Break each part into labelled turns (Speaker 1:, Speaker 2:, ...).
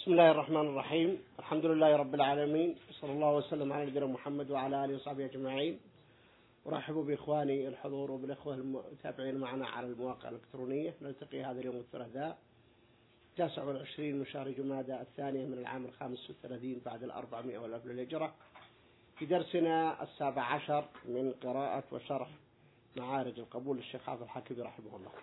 Speaker 1: بسم الله الرحمن الرحيم. الحمد لله رب العالمين، صلى الله وسلم على نبينا محمد وعلى آله وصحبه أجمعين. أرحب بإخواني الحضور وبالأخوة المتابعين معنا على المواقع الإلكترونية. نلتقي هذا اليوم الثلاثاء 29 من شهر جمادى الثانية من العام 35 بعد 400 والألف للهجرة، في درسنا 17 من قراءة وشرح معارج القبول للشيخ حافظ الحكيمي رحمه الله.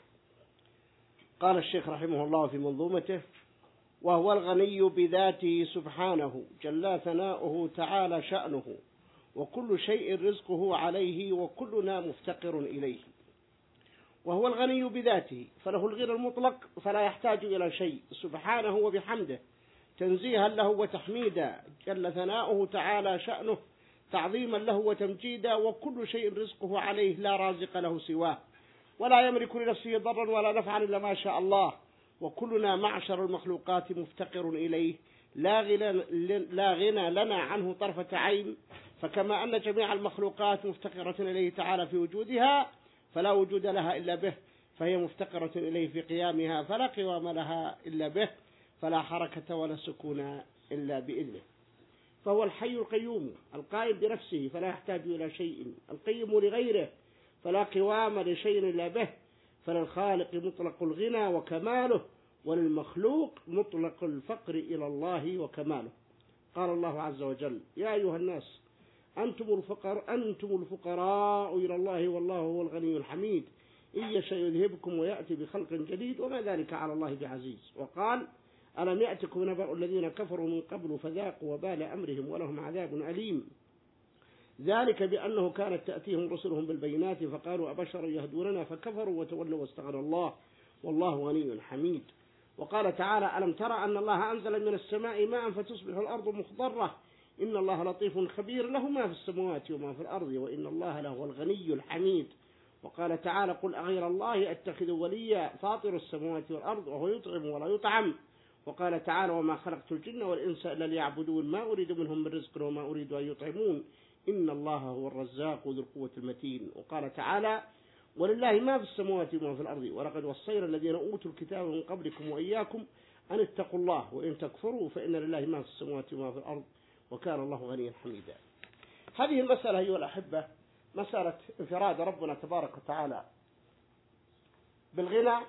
Speaker 1: قال الشيخ رحمه الله في منظومته: وهو الغني بذاته سبحانه جل ثناؤه تعالى شأنه، وكل شيء رزقه عليه وكلنا مفتقر إليه. وهو الغني بذاته فله الغنى المطلق، فلا يحتاج إلى شيء سبحانه وبحمده تنزيها له وتحميدا، جل ثناؤه تعالى شأنه تعظيما له وتمجيدا، وكل شيء رزقه عليه لا رازق له سواه، ولا يملك لنفسه ضرا ولا نفعا إلا ما شاء الله. وكلنا معشر المخلوقات مفتقر إليه، لا غنى لنا عنه طرفة عين. فكما أن جميع المخلوقات مفتقرة إليه تعالى في وجودها، فلا وجود لها إلا به، فهي مفتقرة إليه في قيامها، فلا قوام لها إلا به، فلا حركة ولا سكون إلا بإذنه. فهو الحي القيوم القائم بنفسه، فلا يحتاج إلى شيء، القيم لغيره، فلا قوام لشيء إلا به. فللخالق مطلق الغنى وكماله، وللمخلوق مطلق الفقر إلى الله وكماله. قال الله عز وجل: يا أيها الناس أنتم الفقراء إلى الله والله هو الغني الحميد، إن يشأ يذهبكم ويأتي بخلق جديد وما ذلك على الله بعزيز. وقال: ألم يأتكم نبأ الذين كفروا من قبل فذاقوا وبال أمرهم ولهم عذاب أليم، ذلك بأنه كانت تأتيهم رسلهم بالبينات فقالوا أبشر يهدوننا فكفروا وتولوا واستغنى الله والله غني حميد. وقال تعالى: ألم ترى أن الله أنزل من السماء ماء فتصبح الأرض مخضرة، إن الله لطيف خبير له ما في السماوات وما في الأرض وإن الله لهو الغني الحميد. وقال تعالى: قل أغير الله أتخذ وليا فاطر السماوات والأرض وهو يطعم ولا يطعم. وقال تعالى: وما خلقت الجن والإنس إلا ليعبدون ما أريد منهم من رزق وما أريد أن يطعمون إن الله هو الرزاق ذو القوة المتين. وقال تعالى: ولله ما في السماوات وما في الأرض ولقد وصينا الذين أوتوا الكتاب من قبلكم وإياكم أن اتقوا الله وإن تكفروا فإن لله ما في السماوات وما في الأرض وكان الله غنيا حميدا. هذه المسألة أيها الأحبة مسألة انفراد ربنا تبارك وتعالى بالغنى،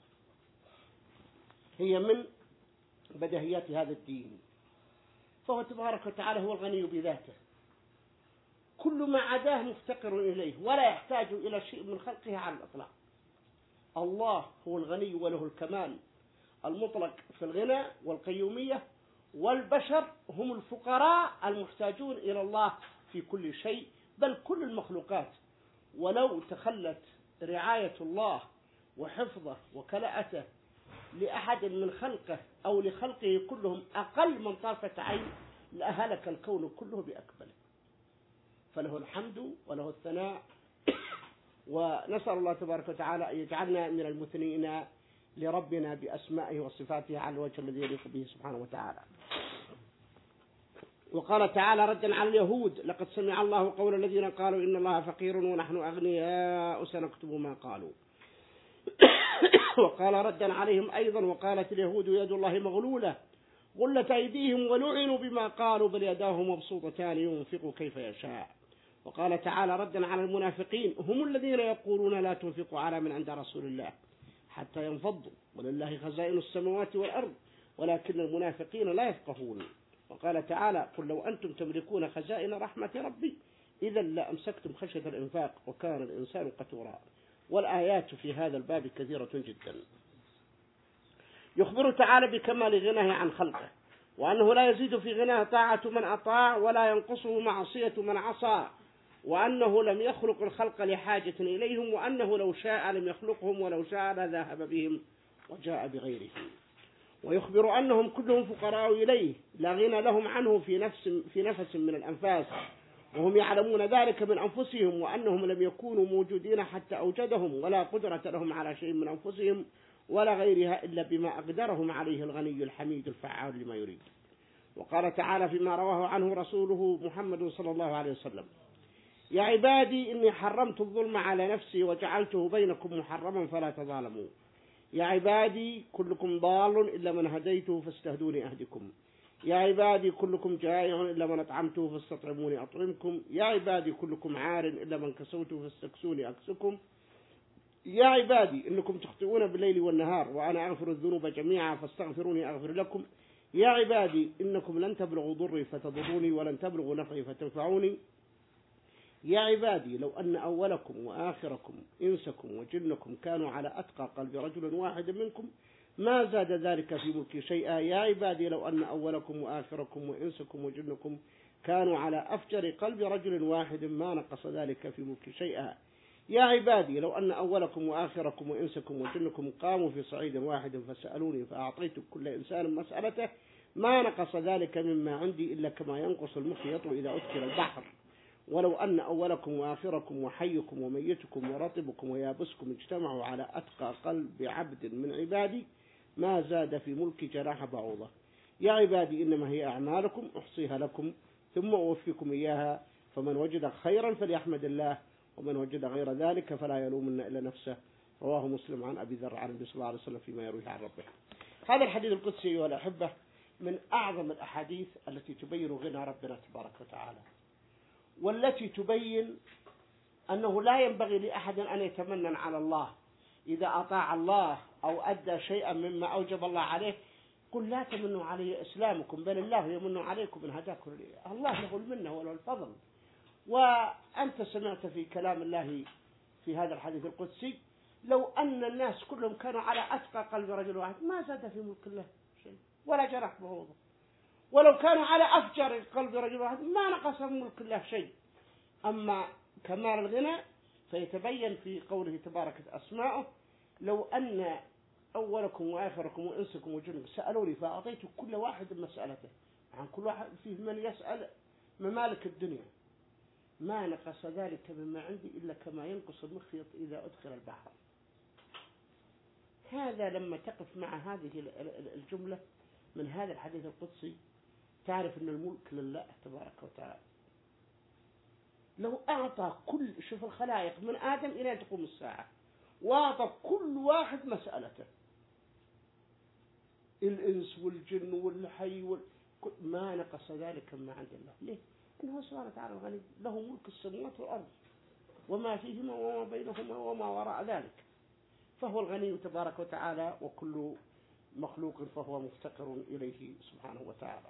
Speaker 1: هي من بديهيات هذا الدين. فهو تبارك وتعالى هو الغني بذاته، كل ما عداه مفتقر إليه ولا يحتاج إلى شيء من خلقه على الإطلاق. الله هو الغني وله الكمال المطلق في الغنى والقيومية، والبشر هم الفقراء المحتاجون إلى الله في كل شيء، بل كل المخلوقات. ولو تخلت رعاية الله وحفظه وكلاءته لأحد من خلقه أو لخلقه كلهم أقل من طرفة عين لأهلك الكون كله بأكمله. فله الحمد وله الثناء، ونسأل الله تبارك وتعالى أن يجعلنا من المثنين لربنا بأسمائه وصفاته على الوجه الذي يليق به سبحانه وتعالى. وقال تعالى ردا على اليهود: لقد سمع الله قول الذين قالوا إن الله فقير ونحن أغنياء سنكتب ما قالوا. وقال ردا عليهم أيضا: وقالت اليهود يد الله مغلولة غلت أيديهم ولعنوا بما قالوا بل يداه مبسوطتان ينفق كيف يشاء. وقال تعالى ردا على المنافقين: هم الذين يقولون لا تنفقوا على من عند رسول الله حتى ينفضوا ولله خزائن السماوات والأرض ولكن المنافقين لا يفقهون. وقال تعالى: قل لو أنتم تملكون خزائن رحمة ربي إذا لأمسكتم خشية الإنفاق وكان الإنسان قتورا. والآيات في هذا الباب كثيرة جدا. يخبر تعالى بكمال غناه عن خلقه، وأنه لا يزيد في غناه طاعة من أطاع ولا ينقصه معصية من عصى، وأنه لم يخلق الخلق لحاجة إليهم، وأنه لو شاء لم يخلقهم ولو شاء لذهب بهم وجاء بغيرهم. ويخبر أنهم كلهم فقراء إليه لا غنى لهم عنه في نفس من الأنفاس، وهم يعلمون ذلك من أنفسهم، وأنهم لم يكونوا موجودين حتى أوجدهم، ولا قدرة لهم على شيء من أنفسهم ولا غيرها إلا بما أقدرهم عليه الغني الحميد الفعال لما يريد. وقال تعالى فيما رواه عنه رسوله محمد صلى الله عليه وسلم: يا عبادي إني حرمت الظلم على نفسي وجعلته بينكم محرما فلا تظالموا. يا عبادي كلكم ضال إلا من هديته فاستهدوني أهدكم. يا عبادي كلكم جائع إلا من أطعمته فاستطعموني أطعمكم. يا عبادي كلكم عار إلا من كسوته فاستكسوني أكسكم. يا عبادي إنكم تخطئون بالليل والنهار وأنا أغفر الذنوب جميعا فاستغفروني أغفر لكم. يا عبادي إنكم لن تبلغوا ضري فتضروني ولن تبلغوا نفعي فتنفعوني. يا عبادي لو أن أولكم وآخركم إنسكم وجنكم كانوا على أتقى قلب رجل واحد منكم ما زاد ذلك في ملكي شيئا. يا عبادي لو أن أولكم وآخركم وإنسكم وجنكم كانوا على أفجر قلب رجل واحد ما نقص ذلك في ملكي شيئا. يا عبادي لو أن أولكم وآخركم وإنسكم وجنكم قاموا في صعيد واحد فسألوني فأعطيت كل إنسان مسألته ما نقص ذلك مما عندي إلا كما ينقص المخيط إذا أدخل البحر. ولو أن أولكم وآخركم وحيكم وميتكم ورطبكم ويابسكم اجتمعوا على أتقى قلب عبد من عبادي ما زاد في ملك جناح بعوضة. يا عبادي إنما هي أعمالكم أحصيها لكم ثم أوفيكم إياها فمن وجد خيرا فليحمد الله ومن وجد غير ذلك فلا يلومن إلا نفسه. رواه مسلم عن أبي ذر عن النبي صلى الله عليه وسلم فيما يرويه عن ربه. هذا الحديث القدسي أيها الأحبة من أعظم الأحاديث التي تبين غنى ربنا تبارك وتعالى، والتي تبين أنه لا ينبغي لأحد أن يتمنن على الله إذا أطاع الله أو أدى شيئا مما أوجب الله عليه. قل لا تمنوا علي إسلامكم بل الله يمن عليكم إن هداكم لله. الله له المنة وله الفضل. وأنت سمعت في كلام الله في هذا الحديث القدسي لو أن الناس كلهم كانوا على أتقى قلب رجل واحد ما زاد في ملك الله شيء ولا جرح بعوضه. ولو كانوا على أفجر قلب رجل واحد ما نقص من ملك الله شيء. أما كمال الغنى فيتبين في قوله تبارك أسماؤه لو أن أولكم وآخركم وإنسكم وجنكم سألوني فأعطيت كل واحد مسألته. عن كل واحد فيه من يسأل ممالك الدنيا ما نقص ذلك مما عندي إلا كما ينقص المخيط إذا أدخل البحر. هذا لما تقف مع هذه الجملة من هذا الحديث القدسي تعرف أن الملك لله تبارك وتعالى. لو أعطى كل شوف الخلائق من آدم إلى تقوم الساعة وأعطى كل واحد مسألته الإنس والجن والحي ما نقص ذلك مما عند الله. ليه؟ إنه سبحانه وتعالى غني له ملك السماوات والأرض وما فيهما وما بينهما وما وراء ذلك. فهو الغني تبارك وتعالى وكل مخلوق فهو مفتقر إليه سبحانه وتعالى.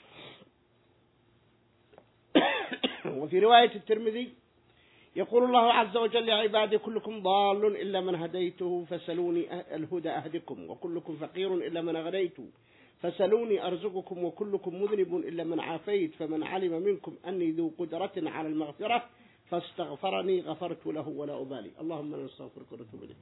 Speaker 1: وفي رواية الترمذي يقول الله عز وجل يا عبادي كلكم ضال إلا من هديته فسلوني الهدى أهدكم وكلكم فقير إلا من أغنيته فسلوني أرزقكم وكلكم مذنب إلا من عافيت فمن علم منكم أني ذو قدرة على المغفرة فاستغفرني غفرت له ولا أبالي. اللهم نستغفرك ونتوب إليك.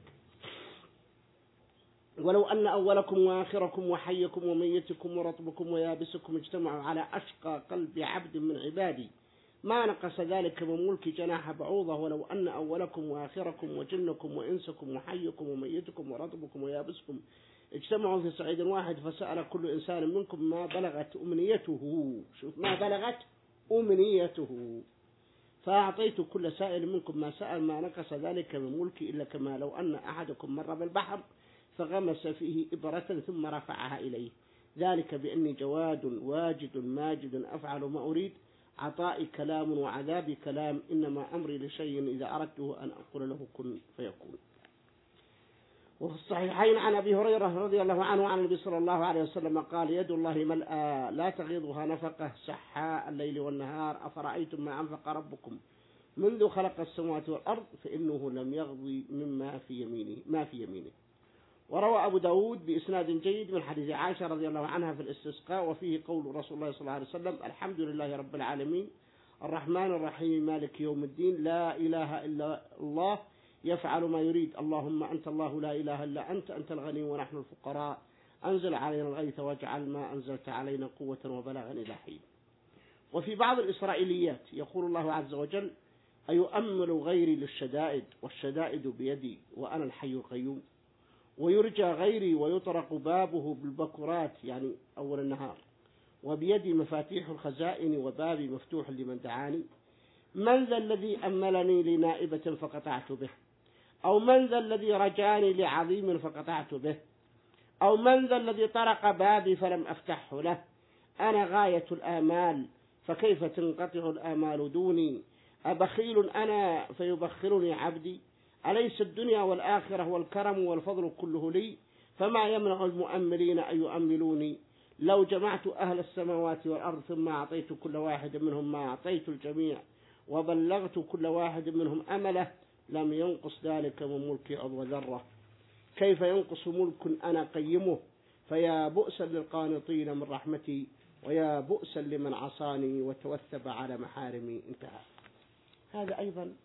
Speaker 1: ولو أن أولكم وآخركم وحيكم وميتكم ورطبكم ويابسكم اجتمعوا على أشقى قلب عبد من عبادي ما نقص ذلك من ملك جناح بعوضة. ولو أن أولكم وآخركم وجنكم وإنسكم وحيكم وميتكم ورطبكم ويابسكم اجتمعوا في صعيد واحد فسأل كل إنسان منكم ما بلغت أمنيته. شوف ما بلغت أمنيته فأعطيت كل سائل منكم ما سأل ما نقص ذلك من ملكي إلا كما لو أن أحدكم مر بالبحر فغمس فيه إبرة ثم رفعها إليه ذلك بأني جواد واجد ماجد أفعل ما أريد عطائي كلام وعذابي كلام إنما أمري لشيء إذا أردته أن أقول له كن فيكون. وفي الصحيحين عن أبي هريرة رضي الله عنه عن النبي صلى الله عليه وسلم قال يد الله ملأى لا تغيضها نفقة سحاء الليل والنهار أفرأيتم ما أنفق ربكم منذ خلق السماوات والأرض فإنه لم يغضي مما في يمينه. وروى أبو داود بإسناد جيد من حديث عائشة رضي الله عنها في الاستسقاء وفيه قول رسول الله صلى الله عليه وسلم الحمد لله رب العالمين الرحمن الرحيم مالك يوم الدين لا إله إلا الله يفعل ما يريد اللهم أنت الله لا إله إلا أنت الغني ونحن الفقراء أنزل علينا الغيث واجعل ما أنزلت علينا قوة وبلاغا إلى حين. وفي بعض الإسرائيليات يقول الله عز وجل أيؤمل غيري للشدائد والشدائد بيدي وأنا الحي القيوم ويرجى غيري ويطرق بابه بالبكرات يعني أول النهار وبيدي مفاتيح الخزائن وبابي مفتوح لمن دعاني من ذا الذي أملني لنائبة فقطعت به أو من ذا الذي رجاني لعظيم فقطعت به، أو من ذا الذي طرق بابي فلم أفتحه له. أنا غاية الآمال فكيف تنقطع الآمال دوني، أبخيل أنا فيبخلني عبدي، أليس الدنيا والآخرة والكرم والفضل كله لي، فما يمنع المؤملين أن يؤملوني. لو جمعت أهل السماوات والأرض ثم أعطيت كل واحد منهم ما أعطيت الجميع وبلغت كل واحد منهم أمله لم ينقص ذلك من ملكي عضو ذرة. كيف ينقص ملك أنا قيمه، فيا بؤسا للقانطين من رحمتي ويا بؤسا لمن عصاني وتوثب على محارمي. انتهى. هذا أيضا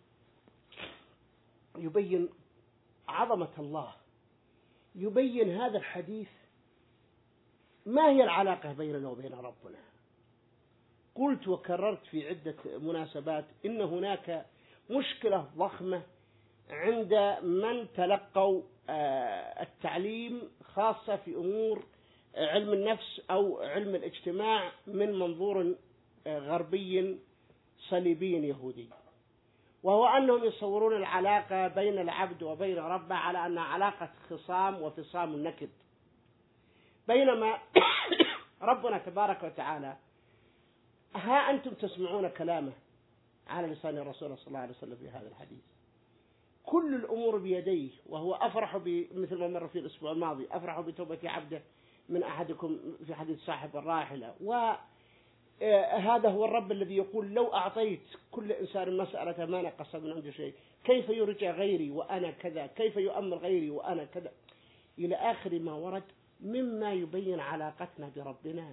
Speaker 1: يبين عظمة الله، يبين هذا الحديث ما هي العلاقة بيننا وبين ربنا. قلت وكررت في عدة مناسبات إن هناك مشكلة ضخمة عند من تلقوا التعليم خاصة في أمور علم النفس أو علم الاجتماع من منظور غربي صليبي يهودي، وهو أنهم يصورون العلاقة بين العبد وبين ربه على أنها علاقة خصام وفصام النكد، بينما ربنا تبارك وتعالى ها أنتم تسمعون كلامه على لسان الرسول صلى الله عليه وسلم في هذا الحديث. كل الأمور بيديه، وهو أفرح مثل ما مر في الأسبوع الماضي، أفرح بتوبة عبده من أحدكم في حديث صاحب الراحلة. وهذا هو الرب الذي يقول لو أعطيت كل إنسان مسألة ما نقص من عنده شيء، كيف يرجى غيري وأنا كذا، كيف يؤمل غيري وأنا كذا، إلى آخر ما ورد مما يبين علاقتنا بربنا.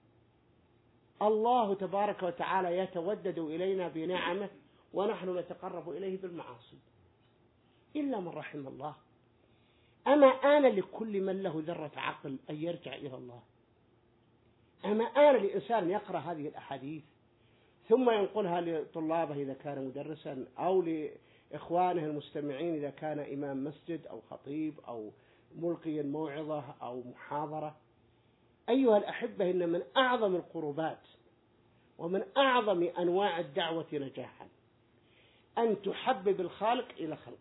Speaker 1: الله تبارك وتعالى يتودد إلينا بنعمه ونحن نتقرب إليه بالمعاصي إلا من رحم الله. أما آن لكل من له ذرة عقل أن يرجع إلى الله؟ أما آن لإنسان يقرأ هذه الأحاديث ثم ينقلها لطلابه إذا كان مدرسا أو لإخوانه المستمعين إذا كان إمام مسجد أو خطيب أو ملقي موعظة أو محاضرة؟ أيها الأحبة، إن من أعظم القربات ومن أعظم أنواع الدعوة نجاحا أن تحبب الخالق إلى خلقه.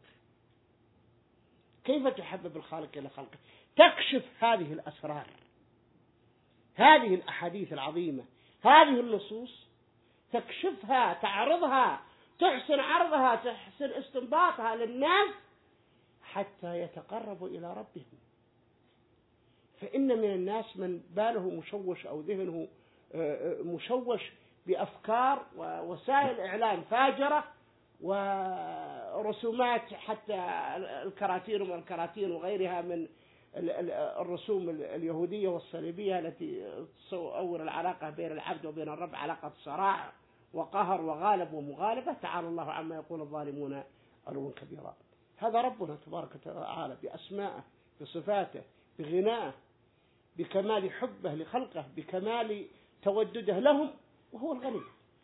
Speaker 1: كيف تحبب الخالق إلى خلقه؟ تكشف هذه الأسرار، هذه الأحاديث العظيمة، هذه النصوص، تكشفها، تعرضها، تحسن عرضها، تحسن استنباطها للناس حتى يتقربوا إلى ربهم. فإن من الناس من باله مشوش أو ذهنه مشوش بأفكار ووسائل إعلام فاجرة ورسومات، حتى الكراتين والكراتين وغيرها من الرسوم اليهودية والصليبية التي تصور العلاقة بين العبد وبين الرب علاقة صراع وقهر وغالب ومغالبة. تعالى الله عما يقول الظالمون علوا كبيرا. هذا ربنا تبارك وتعالى بأسمائه، بصفاته، بغنائه، بكمال حبه لخلقه، بكمال تودده لهم، وهو الغني.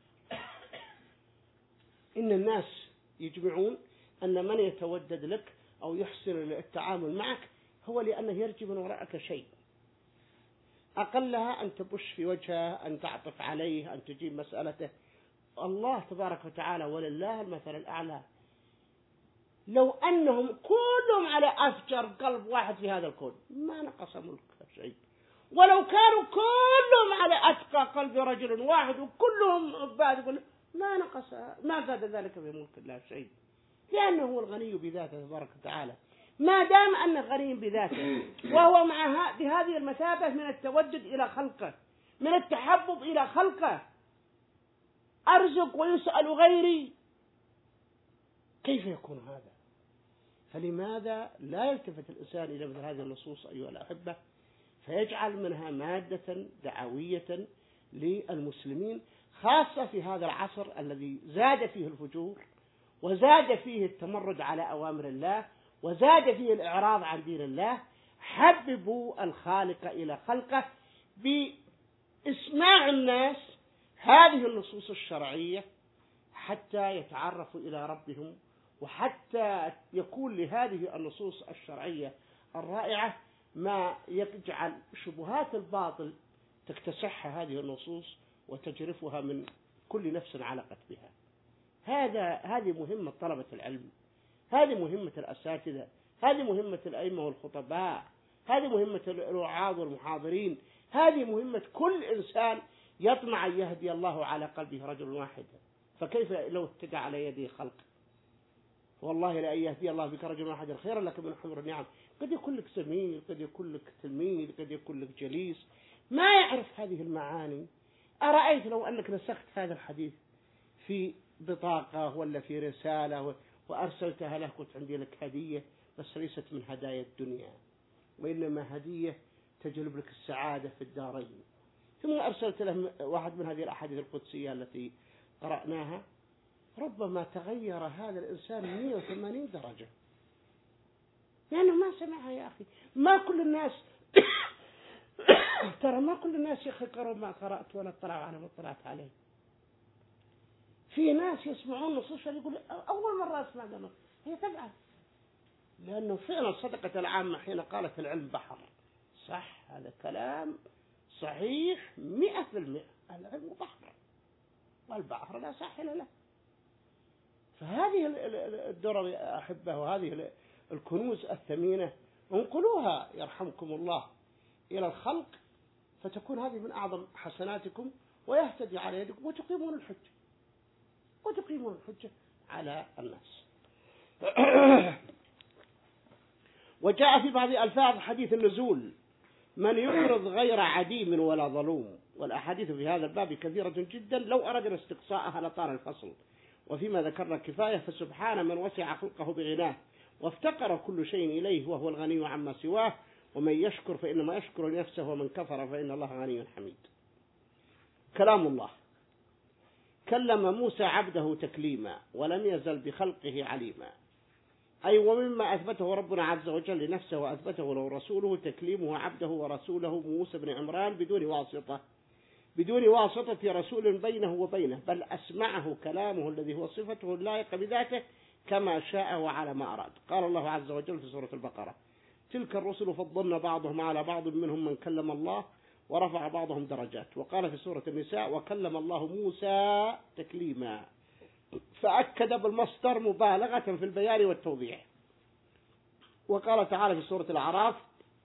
Speaker 1: إن الناس يجمعون أن من يتودد لك أو يحسن التعامل معك هو لأنه يرجي من وراءك شيء، أقلها أن تبش في وجهه، أن تعطف عليه، أن تجيب مسألته. الله تبارك وتعالى ولله المثل الأعلى. لو أنهم كلهم على أفجر قلب واحد في هذا الكون ما نقص ملك شيء، ولو كانوا كلهم على أتقى قلب رجل واحد وكلهم عباد ما نقص، ما زاد ذلك في ملك الله شيء، لأنه هو الغني بذاته تبارك وتعالى. ما دام أنه غني بذاته وهو مع بهذه المثابة من التودد إلى خلقه، من التحبب إلى خلقه، أرزق ويسأل غيري، كيف يكون هذا؟ فلماذا لا يلتفت الإنسان إلى مثل هذه النصوص أيها الأحبة فيجعل منها مادة دعوية للمسلمين، خاصة في هذا العصر الذي زاد فيه الفجور وزاد فيه التمرد على أوامر الله وزاد فيه الإعراض عن دين الله. حببوا الخالق إلى خلقه بإسماع الناس هذه النصوص الشرعية حتى يتعرفوا إلى ربهم، وحتى يكون لهذه النصوص الشرعية الرائعة ما يجعل شبهات الباطل تكتسحها هذه النصوص وتجرفها من كل نفس علقت بها. هذه مهمة طلبة العلم، هذه مهمة الأساتذة، هذه مهمة الأئمة والخطباء، هذه مهمة الوعاظ والمحاضرين، هذه مهمة كل إنسان يطمع أن يهدي الله على قلبه رجل واحد. فكيف لو اتقى على يدي خلق؟ والله لأن يهدي الله بك رجل واحد خيرا لك من حمر النعم. قد يكون لك زميل، قد يكون لك تلميذ، قد يكون لك جليس ما يعرف هذه المعاني. أرأيت لو أنك نسخت هذا الحديث في بطاقة ولا في رسالة وأرسلتها له، قلت عندي لك هدية بس ليست من هدايا الدنيا، وإنما هدية تجلب لك السعادة في الدارين، ثم أرسلت له واحد من هذه الأحاديث القدسية التي قرأناها، ربما تغير هذا الإنسان 180 درجة، لأنه ما سمعها. يا أخي ما كل الناس ترى ما كل الناس يقرأوا ما قرأت ولا اطلعوا على ما اطلعت عليه. في ناس يسمعون نصوص يقول أول مرة أسمع ذلك، هي تبعث، لأنه فعلا صدقة العامة حين قالت العلم بحر. صح، هذا كلام صحيح 100%. العلم بحر والبحر لا ساحل له. فهذه الدرر يا أحبة وهذه الكنوز الثمينة انقلوها يرحمكم الله إلى الخلق، فتكون هذه من أعظم حسناتكم ويهتدي على يدكم وتقيمون الحجة على الناس. وجاء في بعض ألفاظ حديث النزول: من يقرض غير عديم ولا ظلوم. والأحاديث في هذا الباب كثيرة جدا، لو أردنا استقصاءها لطال الفصل، وفيما ذكرنا كفاية. فسبحان من وسع خلقه بغناه وافتقر كل شيء إليه وهو الغني عما سواه، ومن يشكر فإنما يشكر لنفسه ومن كفر فإن الله غني حميد. كلام الله: كلم موسى عبده تكليما ولم يزل بخلقه عليما. أي ومما أثبته ربنا عز وجل لنفسه وأثبته له رسوله تكليمه عبده ورسوله موسى بن عمران بدون واسطة رسول بينه وبينه، بل أسمعه كلامه الذي هو صفته اللائقة بذاته كما شاء وعلى ما أراد. قال الله عز وجل في سورة البقرة: تلك الرسل فضلنا بعضهم على بعض منهم من كلم الله ورفع بعضهم درجات. وقال في سورة النساء: وكلم الله موسى تكليما، فأكد بالمصدر مبالغة في البيان والتوضيح. وقال تعالى في سورة الأعراف: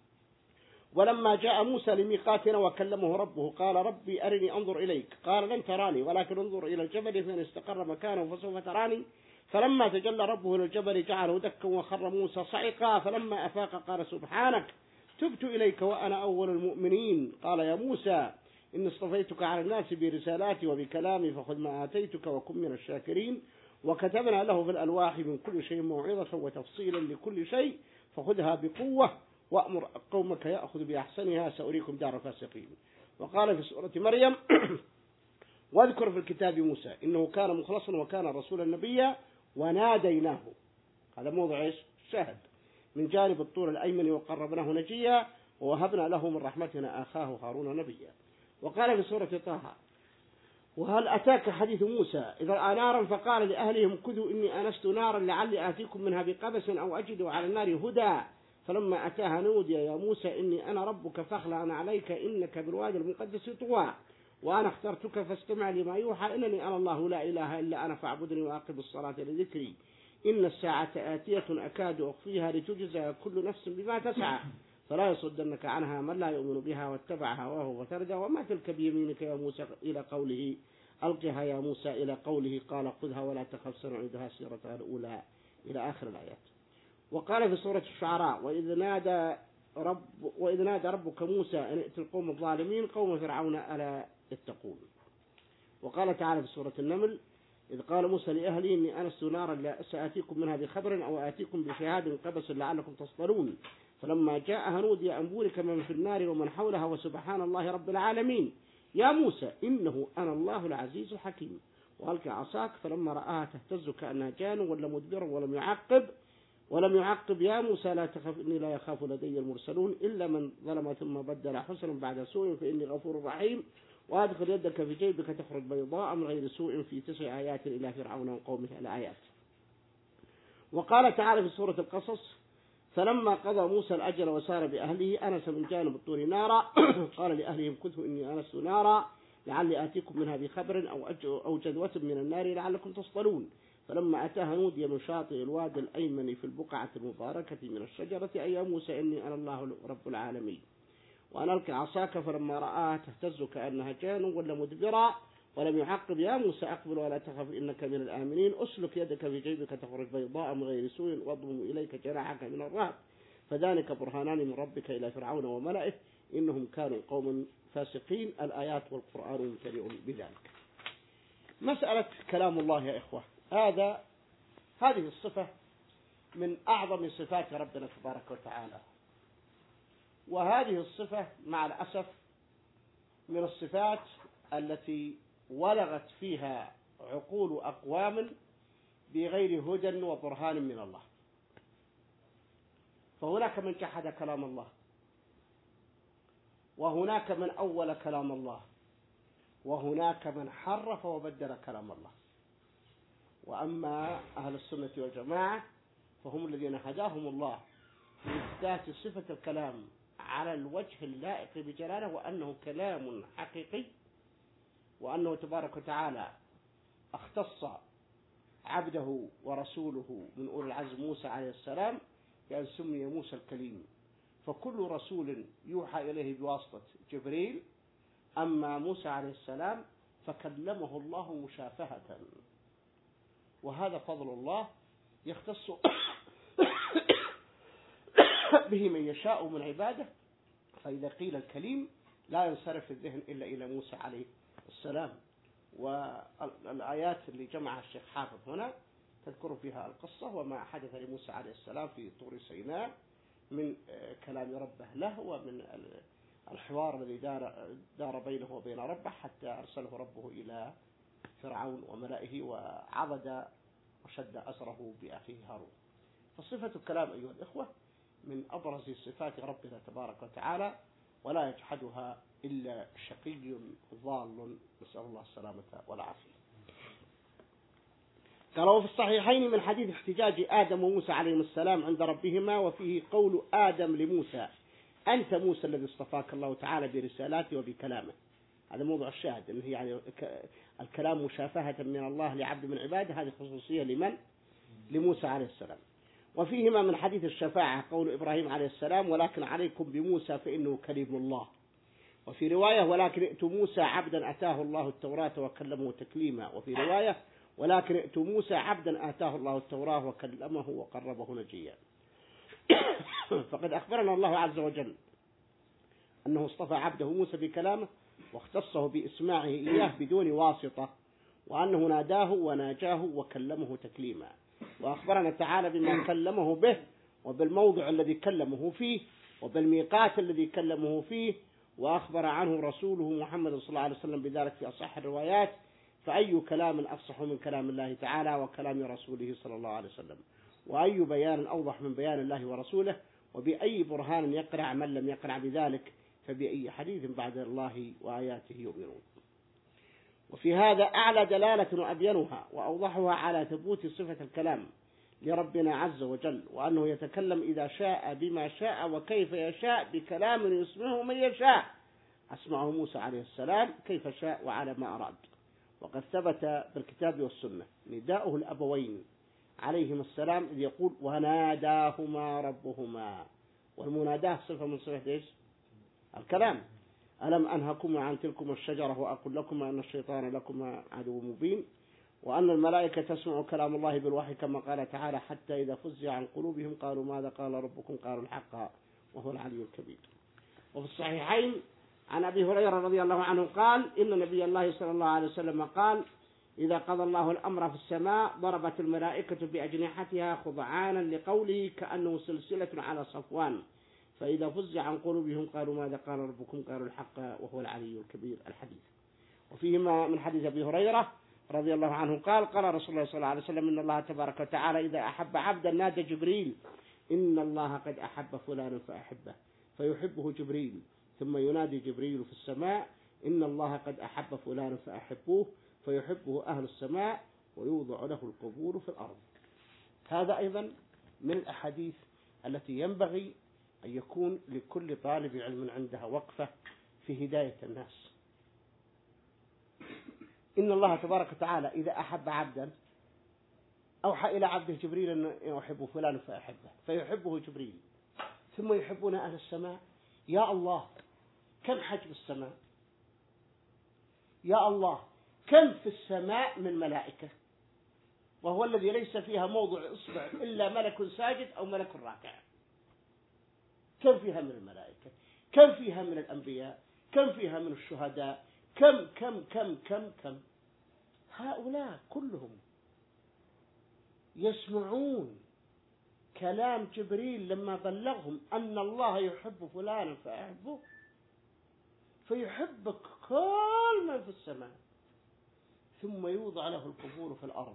Speaker 1: ولما جاء موسى لميقاتنا وكلمه ربه قال ربي أرني أنظر إليك، قال لن تراني ولكن انظر إلى الجبل فإن استقر مكانه فسوف تراني، فلما تجلى ربه إلى الجبل جعله دكا وخر موسى صعقا، فلما أفاق قال سبحانك تبت إليك وأنا أول المؤمنين. قال يا موسى إني اصطفيتك على الناس برسالاتي وبكلامي فخذ ما آتيتك وكن من الشاكرين. وكتبنا له في الألواح من كل شيء موعظة وتفصيلا لكل شيء فخذها بقوة وأمر قومك يأخذ بأحسنها سأريكم دار الفاسقين. وقال في سورة مريم: واذكر في الكتاب موسى إنه كان مخلصا وكان رسولا نبيا وناديناه، هذا موضع الشاهد، من جانب الطور الأيمن وقربناه نجيا ووهبنا له من رحمتنا أخاه هارون نبيا. وقال في سورة طه: وهل أتاك حديث موسى إذا رأى نارا فقال لأهلهم كثوا إني آنست نارا لعلي آتيكم منها بقبس أو أجد على النار هدى، فلما أتاها نودي يا موسى إني أنا ربك فاخلع عليك إنك بالوادي المقدس طوى وأنا اخترتك فاستمع لما يوحى إنني أنا الله لا إله إلا أنا فاعبدني وأقم الصلاة لذكري إن الساعة آتية أكاد أخفيها لتجزى كل نفس بما تسعى فلا يصدنك عنها من لا يؤمن بها واتبع هواه وتردى. وما تلك بيمينك يا موسى إلى قوله ألقها يا موسى إلى قوله قال خذها ولا تخف سنعيدها سيرتها الأولى إلى آخر الآيات. وقال في سورة الشعراء: وإذ نادى ربك موسى أن ائت القوم الظالمين قوم فرعون ألا يتقون. وقال تعالى في سورة النمل: إذ قال موسى لأهله إني آنست نارا سآتيكم منها بخبر أو آتيكم بشهاد قبس لعلكم تصطلون، فلما جاءها نودي أن بورك من في النار ومن حولها وسبحان الله رب العالمين يا موسى إنه أنا الله العزيز الحكيم. وألقى عصاك فلما رآها تهتز كأنها جان ولا مدبر ولم يعقب يا موسى لا تخف إني لا يخاف لدي المرسلون إلا من ظلم ثم بدل حسنا بعد سوء فإني غفور رحيم. وأدخل يدك في جيبك تخرج بيضاء من غير سوء في 9 آيات إلى فرعون وقومه الآيات. وقال تعالى في سورة القصص: فلما قضى موسى الأجل وسار بأهله أنس من جانب الطور نارا قال لأهلهم كثوا إني آنست نارا لعلي آتيكم منها بخبر أو جذوة من النار لعلكم تصطلون، فلما أتاها نودي من شاطئ الوادي الأيمن في البقعة المباركة من الشجرة أي يا موسى إني أنا الله رب العالمين وأنا ألقي عصاك فلما رآها تهتز كأنها جان ولا مدبرا ولم يعقب يا موسى أقبل ولا تخف إنك من الآمنين أسلك يدك في جيبك تخرج بيضاء من غير سوء واضم إليك جناحك من الرهب فذلك برهانان من ربك إلى فرعون وملئه إنهم كانوا قوم فاسقين. الآيات والقرآن ممتلئ بذلك. مسألة كلام الله يا إخوة، هذه الصفة من أعظم صفات ربنا تبارك وتعالى، وهذه الصفة مع الأسف من الصفات التي ولغت فيها عقول أقوام بغير هدى وبرهان من الله. فهناك من جحد كلام الله، وهناك من أول كلام الله، وهناك من حرف وبدل كلام الله. وأما أهل السنة والجماعة فهم الذين هداهم الله لإثبات صفة الكلام على الوجه اللائق بجلاله، وأنه كلام حقيقي، وأنه تبارك وتعالى اختص عبده ورسوله من أولي العزم موسى عليه السلام بأن سمي موسى الكليم. فكل رسول يوحى إليه بواسطة جبريل، أما موسى عليه السلام فكلمه الله مشافهة، وهذا فضل الله يختص به من يشاء من عباده. فإذا قيل الكليم لا ينصرف الذهن إلا إلى موسى عليه السلام. والآيات اللي جمعها الشيخ حافظ هنا تذكر فيها القصة وما حدث لموسى عليه السلام في طور سيناء من كلام ربه له، ومن الحوار الذي دار بينه وبين ربه حتى أرسله ربه إلى فرعون وملئه وعضد وشد أسره بأخيه هارون. فصفة الكلام أيها الإخوة من أبرز صفات ربنا تبارك وتعالى، ولا يجحدها إلا شقي ضال، نسأل الله السلامة والعافية. قال وفي الصحيحين من حديث احتجاج آدم وموسى عليهم السلام عند ربهما، وفيه قول آدم لموسى أنت موسى الذي اصطفاك الله تعالى برسالاته وبكلامه. هذا موضوع الشاهد، إنه يعني الكلام مشافهة من الله لعبد من عباده، هذه خصوصية لمن؟ لموسى عليه السلام. وفيهما من حديث الشفاعة قول إبراهيم عليه السلام ولكن عليكم بموسى فإنه كليم الله. وفي رواية ولكن ائتوا موسى عبدا أتاه الله التوراة وكلمه تكليما. وفي رواية ولكن ائتوا موسى عبدا آتاه الله التوراة وكلمه وقربه نجيا. فقد أخبرنا الله عز وجل أنه اصطفى عبده موسى بكلامه واختصه بإسماعه إياه بدون واسطة، وأنه ناداه وناجاه وكلمه تكليما. وأخبرنا تعالى بما كلمه به، وبالموضع الذي كلمه فيه، وبالميقات الذي كلمه فيه، وأخبر عنه رسوله محمد صلى الله عليه وسلم بذلك في أصح الروايات. فأي كلام أفصح من كلام الله تعالى وكلام رسوله صلى الله عليه وسلم، وأي بيان أوضح من بيان الله ورسوله، وبأي برهان يقرع من لم يقرع بذلك، فبأي حديث بعد الله وآياته يؤمنون. وفي هذا أعلى دلالة وأبينها وأوضحها على ثبوت صفة الكلام لربنا عز وجل، وأنه يتكلم إذا شاء بما شاء وكيف يشاء بكلام يسمعه من يشاء. أسمعه موسى عليه السلام كيف شاء وعلى ما أراد. وقد ثبت بالكتاب والسنة نداؤه الأبوين عليهم السلام إذ يقول وناداهما ربهما. والمناداة صفة من صفة إيش؟ الكلام. ألم أنهكما عن تلكما الشجرة وأقول لكما أن الشيطان لكما عدو مبين. وأن الملائكة تسمع كلام الله بالوحي كما قال تعالى حتى إذا فزع عن قلوبهم قالوا ماذا قال ربكم قالوا الحق وهو العلي الكبير. وفي الصحيحين عن أبي هريرة رضي الله عنه قال إن نبي الله صلى الله عليه وسلم قال إذا قضى الله الأمر في السماء ضربت الملائكة بأجنحتها خضعانا لقوله كأنه سلسلة على صفوان، فإذا فزع عن قلوبهم قالوا ماذا قال ربكم قالوا الحق وهو العلي الكبير الحديث. وفيهما من حديث أبي هريرة رضي الله عنه قال قال رسول الله صلى الله عليه وسلم إن الله تبارك وتعالى إذا أحب عبدا نادى جبريل إن الله قد أحب فلانا فأحبه، فيحبه جبريل، ثم ينادي جبريل في السماء إن الله قد أحب فلانا فأحبوه، فيحبه أهل السماء ويوضع له القبول في الأرض. هذا أيضا من الأحاديث التي ينبغي أن يكون لكل طالب علم عندها وقفة في هداية الناس. إن الله تبارك وتعالى إذا أحب عبدا أوحى إلى عبده جبريل أنه أحب فلان فأحبه، فيحبه جبريل، ثم يحبون أهل السماء. يا الله كم حجم السماء، يا الله كم في السماء من ملائكة، وهو الذي ليس فيها موضع إصبع إلا ملك ساجد أو ملك راكع. كم فيها من الملائكة، كم فيها من الأنبياء، كم فيها من الشهداء، كم كم كم كم كم. هؤلاء كلهم يسمعون كلام جبريل لما بلغهم أن الله يحب فلانا فأحبه، فيحبك كل من في السماء، ثم يوضع له القبول في الأرض.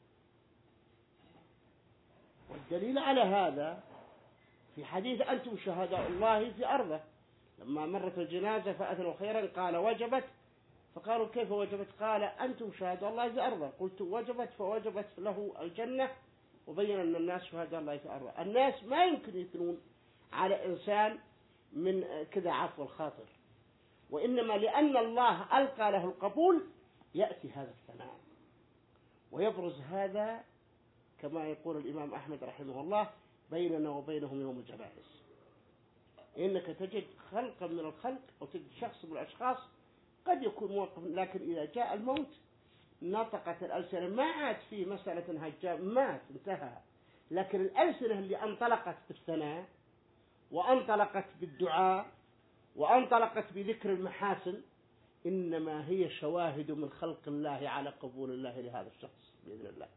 Speaker 1: والدليل على هذا في حديث أنتم شهداء الله في أرضه، لما مرت الجنازة فأثنوا خيرا قال وجبت، فقالوا كيف وجبت؟ قال أنتم شهداء الله في أرضه، قلت وجبت، فوجبت له الجنة، وبين أن الناس شهداء الله في أرضه. الناس ما يمكن يثنون على إنسان من كذا عفو الخاطر، وإنما لأن الله ألقى له القبول يأتي هذا الثناء، ويبرز هذا كما يقول الإمام أحمد رحمه الله بيننا وبينهم يوم الجنائز. إنك تجد خلقا من الخلق أو تجد شخص من الأشخاص قد يكون موقف، لكن إذا جاء الموت نطقت الألسنة، ما عاد في مسألة هجاء مات انتهى، لكن الألسنة اللي انطلقت بالثناء وانطلقت بالدعاء وانطلقت بذكر المحاسن إنما هي شواهد من خلق الله على قبول الله لهذا الشخص بإذن الله.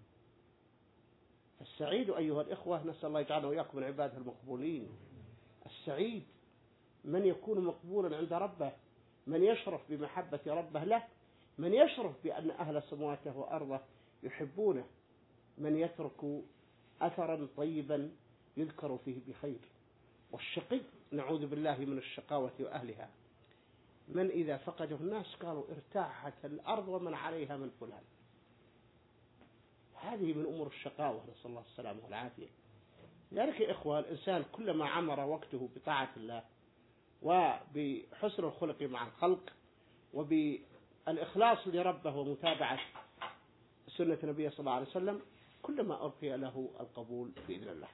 Speaker 1: السعيد أيها الإخوة، نسأل الله يجعلنا وإياكم من عباده المقبولين. السعيد من يكون مقبولا عند ربه، من يشرف بمحبة ربه له، من يشرف بأن أهل سماواته وأرضه يحبونه، من يترك أثرا طيبا يذكر فيه بخير. والشقي نعوذ بالله من الشقاوة وأهلها، من إذا فقده الناس قالوا ارتاحت الأرض ومن عليها من فلان. هذه من أمور الشقاوة، نسأل الله السلامة والعافية. لذلك يا إخوة الإنسان كلما عمر وقته بطاعة الله وبحسن الخلق مع الخلق وبالإخلاص لربه ومتابعة سنة النبي صلى الله عليه وسلم كلما ألقي له القبول بإذن الله.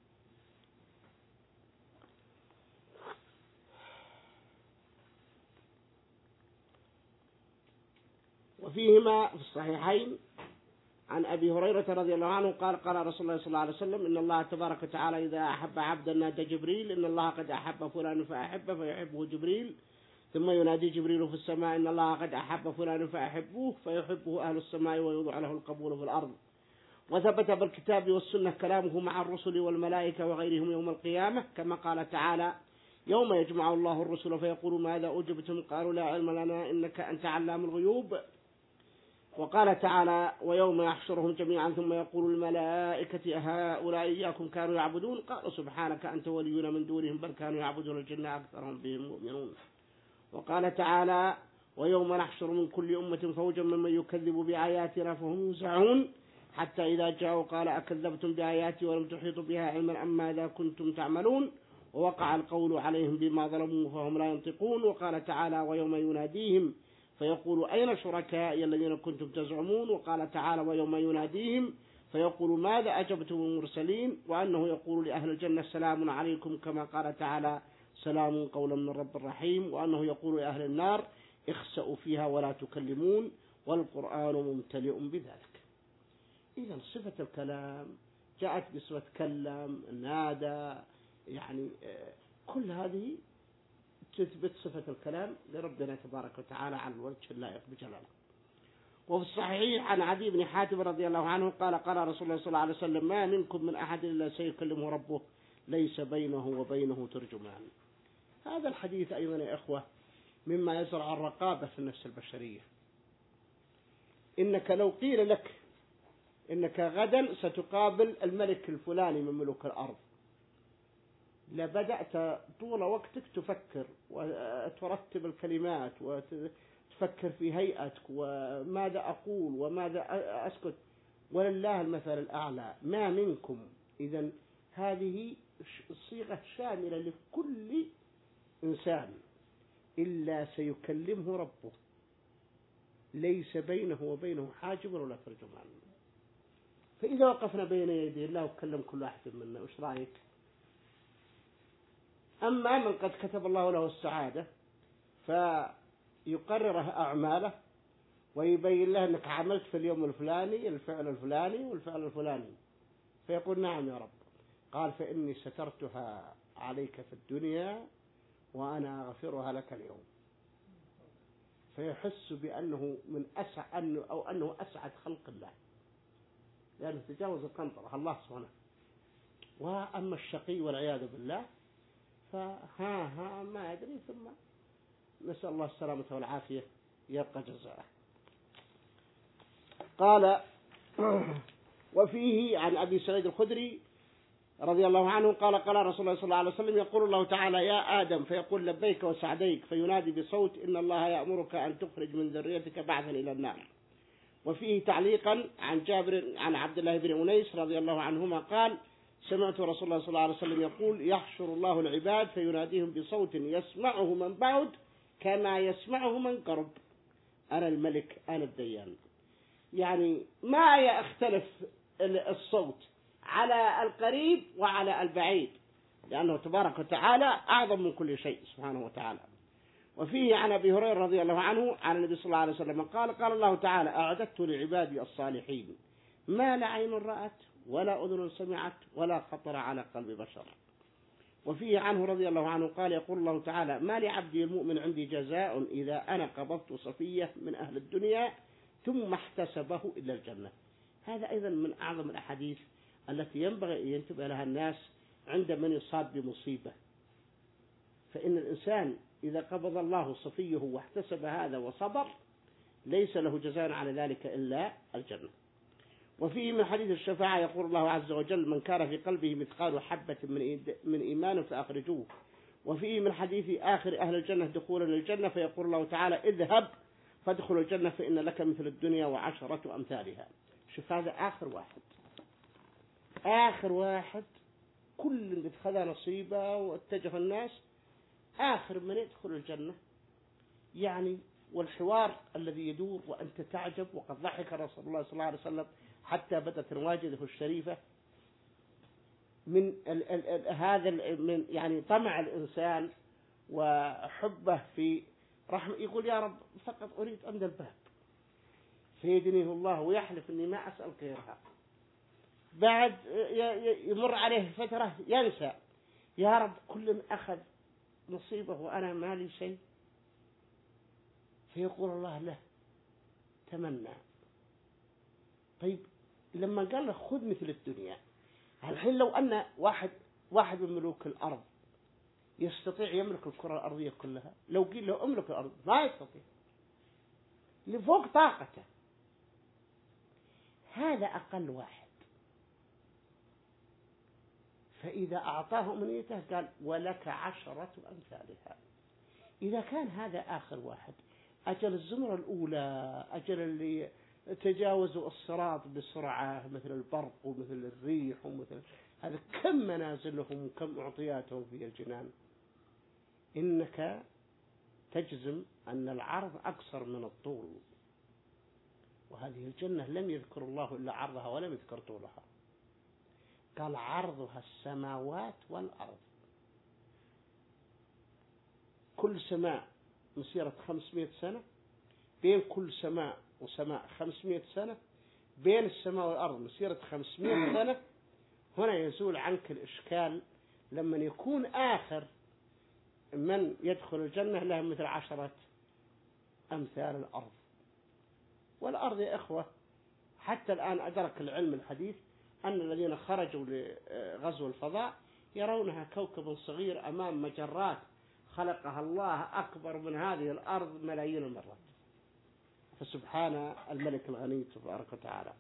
Speaker 1: وفيهما في الصحيحين عن أبي هريرة رضي الله عنه قال قال رسول الله صلى الله عليه وسلم إن الله تبارك وتعالى إذا أحب عبدا نادى جبريل إن الله قد أحب فلان فأحبه فيحبه جبريل، ثم ينادي جبريل في السماء إن الله قد أحب فلان فأحبوه فيحبه أهل السماء ويوضع له القبول في الأرض. وثبت بالكتاب والسنة كلامه مع الرسل والملائكة وغيرهم يوم القيامة، كما قال تعالى يوم يجمع الله الرسل فيقول ماذا أجبتم قالوا لا علم لنا إنك أنت علام الغيوب. وقال تعالى ويوم يحشرهم جميعا ثم يقول الملائكة هؤلاء إياكم كانوا يعبدون قالوا سبحانك أنت ولينا من دونهم بل كانوا يعبدون الجن أكثرهم بهم مؤمنون. وقال تعالى ويوم نحشر من كل أمة فوجا ممن يكذب بآياتنا فهم يوزعون حتى إذا جاءوا قال أكذبتم بآياتي ولم تحيطوا بها علما أم ماذا كنتم تعملون ووقع القول عليهم بما ظلموا فهم لا ينطقون. وقال تعالى ويوم يناديهم فيقول أين شركائي الذين كنتم تزعمون. وقال تعالى ويوم يناديهم فيقول ماذا أجبتم المرسلين. وأنه يقول لأهل الجنة سلام عليكم كما قال تعالى سلام قولا من رب رحيم. وأنه يقول لأهل النار اخسأوا فيها ولا تكلمون والقرآن ممتلئ بذلك. إذا صفة الكلام جاءت بصفة كلم نادى، يعني كل هذه تثبت صفة الكلام لربنا تبارك وتعالى على الوجه اللائق بجلاله. وفي الصحيح عن عدي بن حاتم رضي الله عنه قال قال رسول الله صلى الله عليه وسلم ما منكم من أحد إلا سيكلمه ربه ليس بينه وبينه ترجمان. هذا الحديث أيضا يا إخوة مما يزرع الرقابة في النفس البشرية. إنك لو قيل لك إنك غدا ستقابل الملك الفلاني من ملوك الأرض لبدأت طول وقتك تفكر وترتب الكلمات وتفكر في هيئتك وماذا أقول وماذا أسكت، ولله المثل الأعلى. ما منكم، إذن هذه صيغة شاملة لكل إنسان إلا سيكلمه ربه ليس بينه وبينه حاجب ولا ترجمان. فإذا وقفنا بين يدي الله وكلم كل واحد منا وش رأيك؟ أما من قد كتب الله له السعادة فيقرره أعماله ويبين له أنك عملت في اليوم الفلاني الفعل الفلاني والفعل الفلاني، فيقول نعم يا رب. قال فإني سترتها عليك في الدنيا وأنا أغفرها لك اليوم. فيحس بأنه من أنه أسعد خلق الله، لأنه تجاوز القنطرة الله سبحانه. وأما الشقي والعياذ بالله فها ما يدري، ثم نسأل الله السلامة والعافية يبقى جزاءه. قال وفيه عن أبي سعيد الخدري رضي الله عنه قال قال رسول الله صلى الله عليه وسلم يقول الله تعالى يا آدم فيقول لبيك وسعديك، فينادي بصوت إن الله يأمرك أن تخرج من ذريتك بعثا إلى النار. وفيه تعليقا عن جابر عن عبد الله بن أنيس رضي الله عنهما قال سمعت رسول الله صلى الله عليه وسلم يقول يحشر الله العباد فيناديهم بصوت يسمعه من بعد كما يسمعه من قرب، أنا الملك أنا الديان. يعني ما يختلف الصوت على القريب وعلى البعيد، لأنه تبارك وتعالى أعظم من كل شيء سبحانه وتعالى. وفيه عن أبي هريرة رضي الله عنه عن النبي صلى الله عليه وسلم قال قال الله تعالى أعددت لعبادي الصالحين ما لا عين رأت ولا أذن سمعت ولا خطر على قلب بشر. وفيه عنه رضي الله عنه قال يقول الله تعالى ما لعبدي المؤمن عندي جزاء إذا أنا قبضت صفية من أهل الدنيا ثم احتسبه إلى الجنة. هذا أيضا من أعظم الأحاديث التي ينبغي أن ينتبه لها الناس عند من يصاب بمصيبة. فإن الإنسان إذا قبض الله صفيه واحتسب هذا وصبر ليس له جزاء على ذلك إلا الجنة. وفيه من حديث الشفاعة يقول الله عز وجل من كان في قلبه مثقال حبة من إيمان فأخرجوه. وفيه من حديث آخر أهل الجنة دخولا للجنة فيقول الله تعالى اذهب فادخل الجنة فإن لك مثل الدنيا وعشرة أمثالها. شوف هذا آخر واحد كل قد خذ نصيبه واتجه الناس آخر من يدخل الجنة. يعني والحوار الذي يدور وأنت تعجب. وقد ضحك رسول الله صلى الله عليه وسلم حتى بدت رواجده الشريفة من هذا من يعني طمع الإنسان وحبه في رحمة. يقول يا رب فقط أريد عند الباب فيدنيه الله ويحلف أني ما أسأل غيرها. بعد يمر عليه فترة ينسى يا رب كل أخذ نصيبه وأنا ما لي شيء. فيقول الله له تمنى. طيب لما قال له خذ مثل الدنيا، الحين لو أن واحد من ملوك الأرض يستطيع يملك الكرة الأرضية كلها، لو قيل له أملك الأرض ما يستطيع لفوق طاقته. هذا أقل واحد. فإذا أعطاه أمنيته قال ولك 10 أمثالها. إذا كان هذا آخر واحد، أجل الزمرة الأولى، أجل اللي تجاوزوا الصراط بسرعة مثل البرق ومثل الريح ومثل هذا، كم منازلهم وكم أعطياتهم في الجنان. إنك تجزم أن العرض أقصر من الطول. وهذه الجنة لم يذكر الله إلا عرضها ولم يذكر طولها. قال عرضها السماوات والأرض. كل سماء مسيرة 500 سنة، بين كل سماء وسماء 500 سنة، بين السماء والأرض مسيرة 500 سنة. هنا يزول عنك الإشكال لما يكون آخر من يدخل الجنة له مثل 10 أمثال الأرض. والأرض يا إخوة حتى الآن أدرك العلم الحديث أن الذين خرجوا لغزو الفضاء يرونها كوكب صغير أمام مجرات خلقها الله أكبر من هذه الأرض ملايين المرات. فسبحان الملك الغني تبارك وتعالى.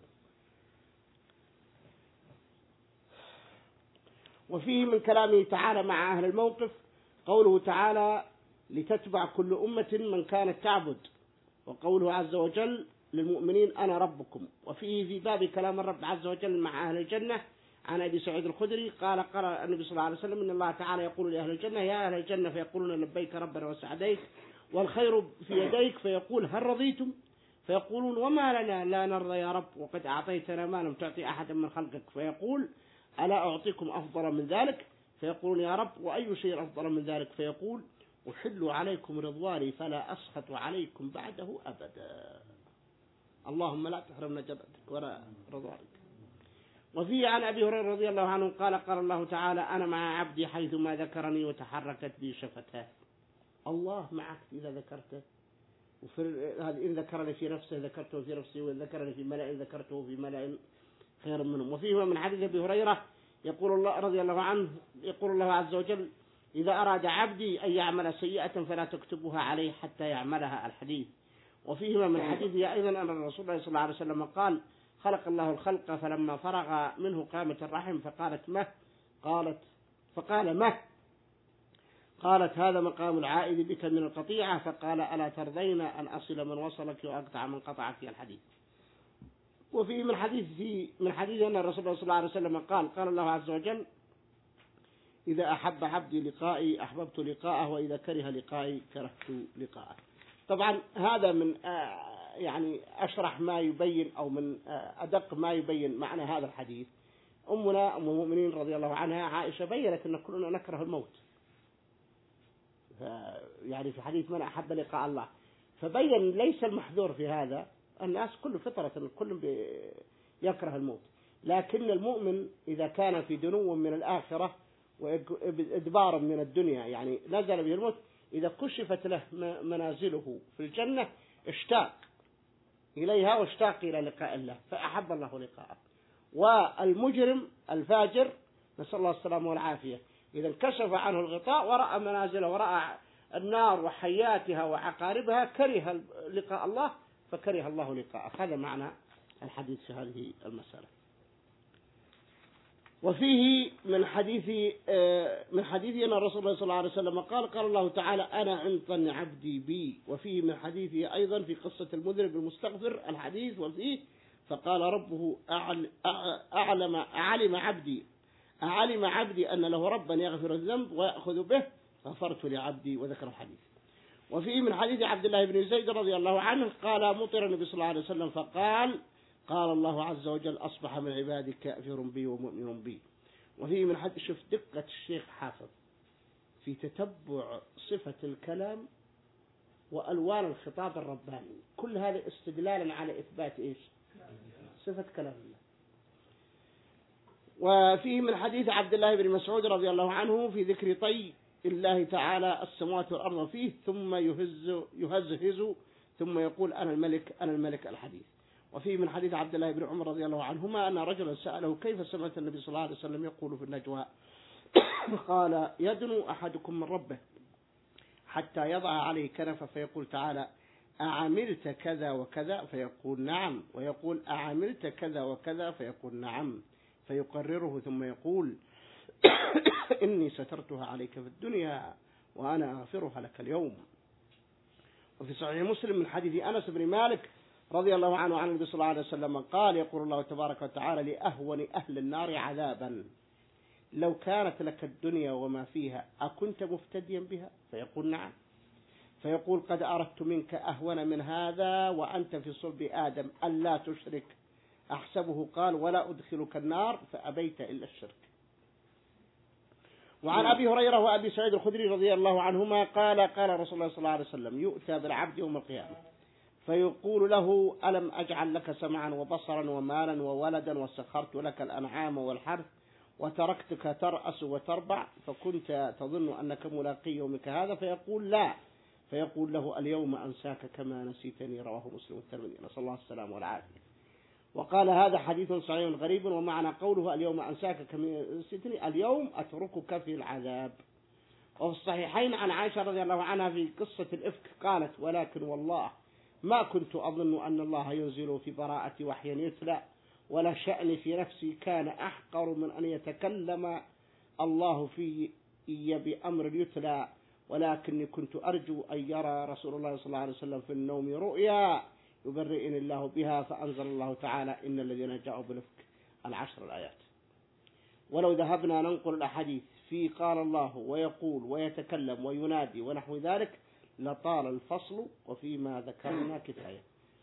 Speaker 1: وفيه من كلامه تعالى مع أهل الموقف قوله تعالى لتتبع كل أمة من كانت تعبد، وقوله عز وجل للمؤمنين أنا ربكم. وفيه في باب كلام الرب عز وجل مع أهل الجنة عن أبي سعيد الخدري قال قال النبي صلى الله عليه وسلم إن الله تعالى يقول لأهل الجنة يا أهل الجنة فيقولون لبيك ربنا وسعديك والخير في يديك، فيقول هل رضيتم؟ فيقولون وما لنا لا نرضى يا رب وقد أعطيتنا ما لم تعطي أحدا من خلقك. فيقول ألا أعطيكم أفضل من ذلك؟ فيقولون يا رب وأي شيء أفضل من ذلك؟ فيقول أحل عليكم رضواني فلا أسخط عليكم بعده أبدا. اللهم لا تحرمنا جنتك ولا رضوانك. وفيه عن أبي هريرة رضي الله عنه قال قال الله تعالى أنا مع عبدي حيثما ذكرني وتحركت بي شفتاه. الله معك إذا ذكرته، إن ذكرني في نفسه ذكرته في نفسي، وإن ذكرني في ملأ ذكرته في ملأ خير منهم. وفيه من حديث أبي هريرة يقول الله رضي الله عنه يقول الله عز وجل إذا أراد عبدي أن يعمل سيئة فلا تكتبها عليه حتى يعملها. الحديث. وفيه من حديثه أيضا أن الرسول صلى الله عليه وسلم قال خلق الله الخلق فلما فرغ منه قامت الرحم فقالت مه فقال مه قالت هذا مقام العائد بك من القطيعة فقال ألا ترضين أن أصل من وصلك وأقطع من قطعك. الحديث. وفيه من حديث أن الرسول صلى الله عليه وسلم قال الله عز وجل إذا أحب عبدي لقائي أحببت لقاءه وإذا كره لقائي كرهت لقاءه. طبعا هذا من يعني أشرح ما يبين أو من أدق ما يبين معنى هذا الحديث. أمنا أم المؤمنين رضي الله عنها عائشة بيّنت أن كلنا نكره الموت، يعني في حديث من أحب لقاء الله، فبين ليس المحذور في هذا الناس كل فطرة الكل يكره الموت، لكن المؤمن إذا كان في دنو من الآخرة وإدبار من الدنيا يعني نزل به الموت إذا كشفت له منازله في الجنة اشتاق إليها واشتاق إلى لقاء الله فأحب الله لقاءه. والمجرم الفاجر نسأل الله السلامة والعافية إذا انكشف عنه الغطاء ورأى منازله ورأى النار وحياتها وعقاربها كره لقاء الله فكره الله لقاءه. هذا معنى الحديث في هذه المسألة. وفيه من حديث أن الرسول صلى الله عليه وسلم قال الله تعالى أنا عند ظن عبدي بي. وفيه من حديثه أيضا في قصة المذنب المستغفر الحديث. وفيه فقال ربه أعلم عبدي أن له ربا يغفر الذنب ويأخذ به غفرت لعبدي وذكر الحديث. وفيه من حديث عبد الله بن زيد رضي الله عنه قال مطر النبي صلى الله عليه وسلم فقال الله عز وجل أصبح من عبادي كافر بي ومؤمن بي. وفيه من حديث شوف دقة الشيخ حافظ في تتبع صفة الكلام وألوان الخطاب الرباني، كل هذا استدلالا على إثبات إيش؟ صفة كلام الله. وفيه من حديث عبد الله بن مسعود رضي الله عنه في ذكر طي الله تعالى السماوات والأرض فيه ثم يهزهز ثم يقول أنا الملك الحديث. وفيه من حديث عبد الله بن عمر رضي الله عنهما أن رجلا سأله كيف سمعت النبي صلى الله عليه وسلم يقول في النجوى قال يدنو أحدكم من ربه حتى يضع عليه كنفه فيقول تعالى أعملت كذا وكذا فيقول نعم، ويقول أعملت كذا وكذا فيقول نعم، فيقرره ثم يقول إني سترتها عليك في الدنيا وأنا أغفرها لك اليوم. وفي صحيح مسلم من حديث أنس بن مالك رضي الله عنه عن النبي صلى الله عليه وسلم قال يقول الله تبارك وتعالى لأهون أهل النار عذابا لو كانت لك الدنيا وما فيها أكنت مفتديا بها؟ فيقول نعم، فيقول قد أردت منك أهون من هذا وأنت في صلب آدم ألا تشرك. أحسبه قال ولا أدخلك النار فأبيت إلا الشرك. وعن أبي هريرة وأبي سعيد الخدري رضي الله عنهما قال رسول الله صلى الله عليه وسلم يؤتى بالعبد يوم القيامة فيقول له ألم أجعل لك سمعا وبصرا ومالا وولدا وسخرت لك الأنعام والحرث وتركتك ترأس وتربع فكنت تظن أنك ملاقي يومك هذا؟ فيقول لا، فيقول له اليوم أنساك كما نسيتني. رواه مسلم والترمذي. نسأل الله السلامة والعافية. وقال هذا حديث صحيح غريب ومعنى قوله اليوم أنساك كما نسيتني اليوم أتركك في العذاب. وفي الصحيحين عن عائشة رضي الله عنها في قصة الإفك قالت ولكن والله ما كنت أظن أن الله ينزل في براءة وحيا يتلى ولا شأن في نفسي كان أحقر من أن يتكلم الله في بأمر يتلى، ولكني كنت أرجو أن يرى رسول الله صلى الله عليه وسلم في النوم رؤيا يبرئني الله بها، فأنزل الله تعالى إن الذين جاءوا بالإفك 10 الآيات. ولو ذهبنا ننقل الأحاديث في قال الله ويقول ويتكلم وينادي ونحو ذلك لطال الفصل وفيما ذكرنا كفاية.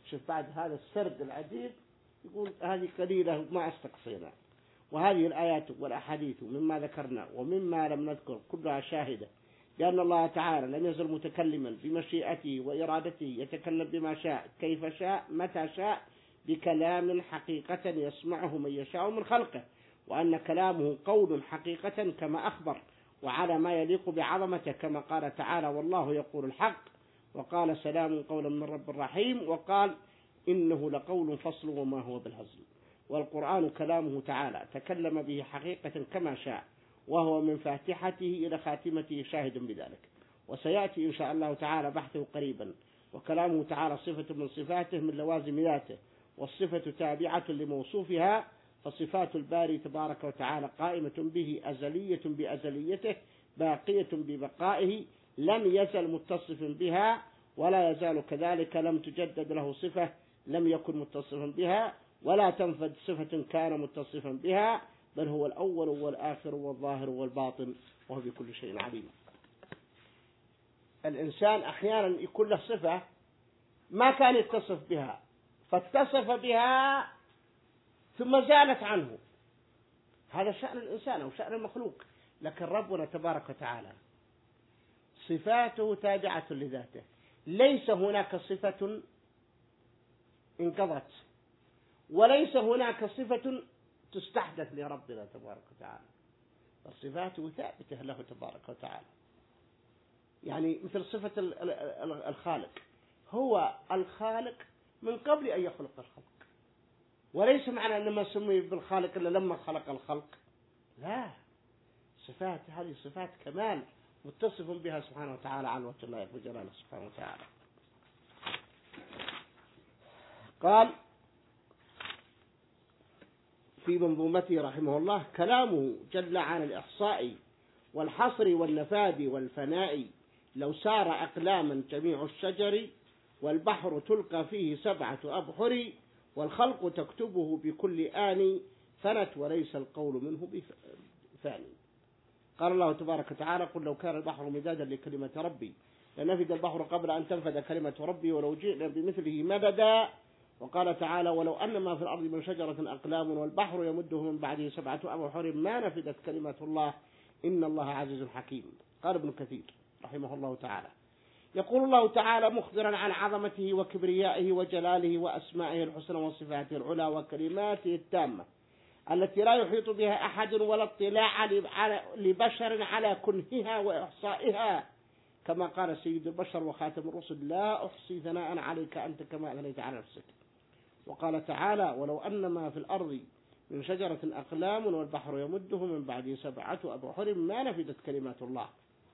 Speaker 1: شوف بعد هذا السرد العجيب يقول هذه قليلة ما استقصينا. وهذه الآيات والأحاديث مما ذكرنا ومما لم نذكر كلها شاهدة لأن الله تعالى لم يزل متكلما بمشيئته وإرادته يتكلم بما شاء كيف شاء متى شاء بكلام حقيقة يسمعه من يشاء من خلقه، وأن كلامه قول حقيقة كما أخبر وعلى ما يليق بعظمته كما قال تعالى والله يقول الحق، وقال سلام قولا من رب رحيم، وقال إنه لقول فصل وما هو بالهزل. والقرآن كلامه تعالى تكلم به حقيقة كما شاء وهو من فاتحته إلى خاتمته شاهد بذلك، وسيأتي إن شاء الله تعالى بحثه قريبا. وكلامه تعالى صفة من صفاته من لوازم ذاته، والصفة تابعة لموصوفها، فصفات الباري تبارك وتعالى قائمة به أزلية بأزليته باقية ببقائه، لم يزل متصفا بها ولا يزال كذلك، لم تجدد له صفة لم يكن متصفا بها ولا تنفد صفة كان متصفا بها، بل هو الأول والآخر والظاهر والباطن وهو بكل شيء عليم. الإنسان أحيانا يكون له صفة ما كان يتصف بها فاتصف بها ثم زالت عنه، هذا شأن الإنسان أو شأن المخلوق. لكن ربنا تبارك وتعالى صفاته تابعة لذاته، ليس هناك صفة انقضت وليس هناك صفة تستحدث لربنا تبارك وتعالى، فصفاته ثابتة له تبارك وتعالى. يعني مثل صفة الخالق، هو الخالق من قبل أن يخلق الخلق، وليس معنى أن ما سمي بالخالق إلا لما خلق الخلق، لا، صفات هذه صفات كمال متصف بها سبحانه وتعالى عن وجه الله وجلاله سبحانه وتعالى. قال في منظومته رحمه الله كلامه جل عن الإحصاء والحصر والنفاد والفناء، لو سار أقلاما جميع الشجر والبحر تلقى فيه 7 أبحر، والخلق تكتبه بكل آن فنت وليس القول منه بفاني. قال الله تبارك وتعالى قل لو كان البحر مدادا لكلمة ربي لنفد البحر قبل أن تنفد كلمة ربي ولو جئنا بمثله مددا. وقال تعالى ولو أن ما في الأرض من شجرة أقلام والبحر يمده من بعده 7 أبحر ما نفدت كلمة الله إن الله عزيز حكيم. قال ابن كثير رحمه الله تعالى يقول الله تعالى مخبرا عن عظمته وكبريائه وجلاله وأسمائه الحسنى وصفاته العلى وكلماته التامة التي لا يحيط بها أحد ولا اطلاع لبشر على كنهها وإحصائها، كما قال سيد البشر وخاتم الرسل لا أحصي ثناء عليك أنت كما أثنيت على نفسك. وقال تعالى ولو أن ما في الأرض من شجرة أقلام والبحر يمده من بعده 7 أبحر ما نفدت كلمات الله،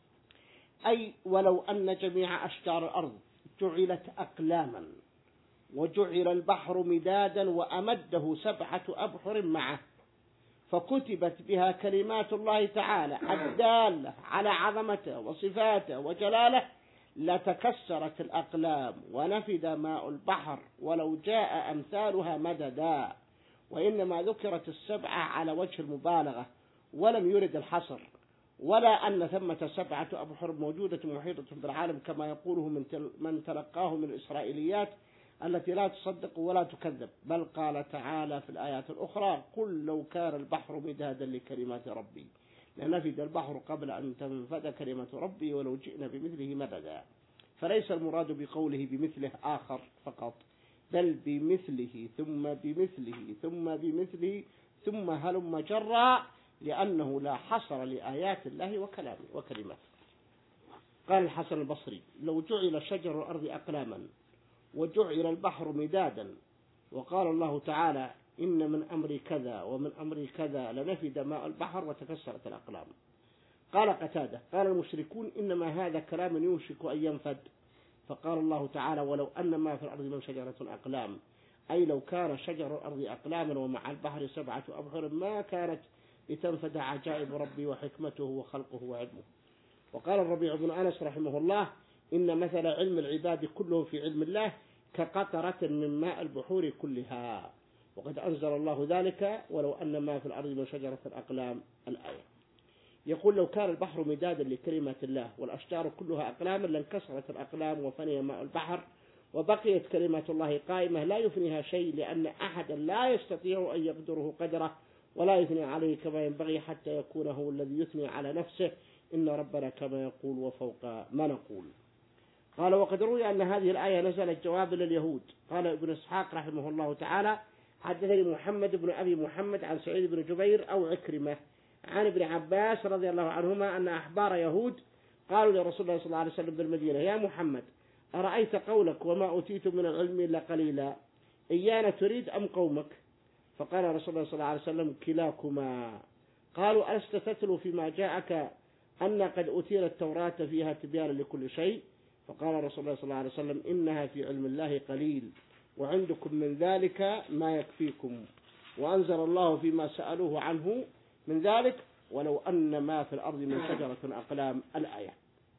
Speaker 1: أي ولو أن جميع أشجار الأرض جعلت أقلاما وجعل البحر مدادا وأمده 7 أبحر معه فكتبت بها كلمات الله تعالى الدالة على عظمته وصفاته وجلاله لتكسرت الأقلام ونفد ماء البحر ولو جاء أمثالها مددا. وإنما ذكرت 7 على وجه المبالغة ولم يرد الحصر، ولا أن ثمة 7 أبحر موجودة محيطة بالعالم كما يقوله من تلقاه من الإسرائيليات التي لا تصدق ولا تكذب، بل قال تعالى في الآيات الأخرى قل لو كان البحر مدادا لكلمات ربي لنفد البحر قبل أن تنفد كلمة ربي ولو جئنا بمثله مددا. فليس المراد بقوله بمثله آخر فقط، بل بمثله ثم بمثله ثم بمثله ثم هلم جرا، لأنه لا حصر لآيات الله وكلامه وكلماته. قال الحسن البصري لو جعل شجر الأرض أقلاما وجعل البحر مدادا وقال الله تعالى إن من أمر كذا ومن أمر كذا لنفد ماء البحر وتكسرت الأقلام. قال قتادة قال المشركون إنما هذا كلام يوشك أن ينفد، فقال الله تعالى ولو أن ما في الأرض من شجرة أقلام، أي لو كان شجر الأرض أقلاما ومع البحر 7 أبحر ما كانت لتنفد عجائب ربي وحكمته وخلقه وعلمه. وقال الربيع بن أنس رحمه الله إن مثل علم العباد كله في علم الله كقطرة من ماء البحور كلها، وقد أنزل الله ذلك ولو أن ما في الأرض من شجرة الأقلام الآية. يقول لو كان البحر مدادا لكلمة الله والأشجار كلها أقلاما لانكسرت الأقلام وفني ماء البحر وبقيت كلمة الله قائمة لا يفنيها شيء، لأن أحدا لا يستطيع أن يقدره قدره ولا يثني عليه كما ينبغي حتى يكون هو الذي يثني على نفسه. إن ربنا كما يقول وفوق ما نقول. قال وقد روي أن هذه الآية نزلت جوابا لليهود. قال ابن إسحاق رحمه الله تعالى حدثني محمد بن أبي محمد عن سعيد بن جبير أو عكرمة عن ابن عباس رضي الله عنهما أن أحبار يهود قالوا لرسول الله صلى الله عليه وسلم بالمدينة: يا محمد أرأيت قولك وما أوتيت من العلم إلا قليلا، إيانا تريد أم قومك؟ فقال رسول الله صلى الله عليه وسلم: كلاكما. قالوا: ألست تتلو فيما جاءك أن قد أوتينا التوراة فيها تبيانا لكل شيء؟ فقال رسول الله صلى الله عليه وسلم: إنها في علم الله قليل، وعندكم من ذلك ما يكفيكم. وأنزل الله فيما سألوه عنه من ذلك: ولو أن ما في الأرض من شجرة أقلام، الآية.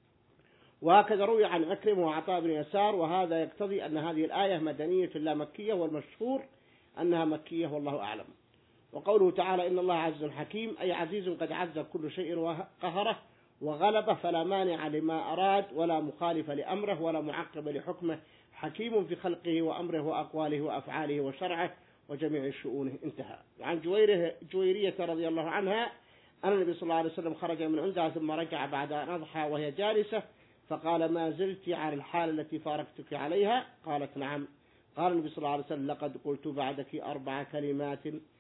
Speaker 1: وهكذا روي عن عكرمة وعطاء بن يسار، وهذا يقتضي أن هذه الآية مدنية لا مكية، والمشهور أنها مكية والله أعلم. وقوله تعالى: إن الله عزيز حكيم، أي عزيز قد عز كل شيء وقهره وغلبه، فلا مانع لما أراد ولا مخالف لأمره ولا معقب لحكمه، حكيم في خلقه وأمره وأقواله وأفعاله وشرعه وجميع شؤونه. انتهى. وعن جويرية رضي الله عنها أن النبي صلى الله عليه وسلم خرج من عندها ثم رجع بعد أن أضحى وهي جالسة، فقال: ما زلت على الحال التي فارقتك عليها؟ قالت: نعم. قال النبي صلى الله عليه وسلم: لقد قلت بعدك 4 كلمات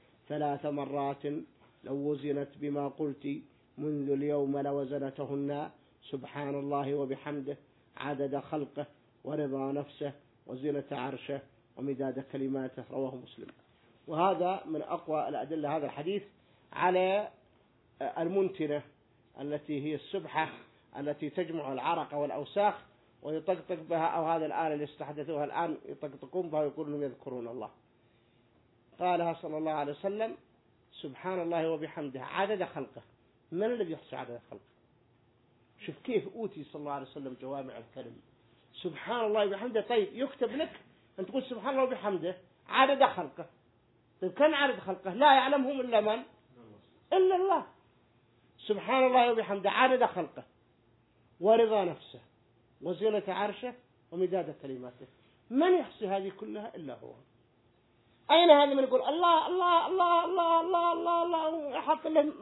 Speaker 1: 3 مرات لو وزنت بما قلت منذ اليوم لوزنتهن: سبحان الله وبحمده عدد خلقه ورضا نفسه وزنة عرشه ومداد كلماته. رواه مسلم. وهذا من أقوى الأدلة هذا الحديث على المنتنة التي هي السبحة التي تجمع العرق والأوساخ ويطقطق بها، أو هذا الآلة اللي استحدثوها الآن يطقطقون بها ويقولون يذكرون الله. قالها صلى الله عليه وسلم: سبحان الله وبحمده عدد خلقه. من الذي يحصي عدد خلقه؟ شوف كيف أوتي صلى الله عليه وسلم جوامع الكلم. سبحان الله وبحمده. طيب يكتب لك أن تقول سبحان الله وبحمده عدد خلقه. طيب كم عدد خلقه؟ لا يعلمهم إلا من؟ إلا الله. سبحان الله وبحمده عدد خلقه ورضا نفسه وزنة عرشه ومداد كلماته. من يحصي هذه كلها إلا هو. أين هذا من يقول الله الله الله الله الله الله الله يحط له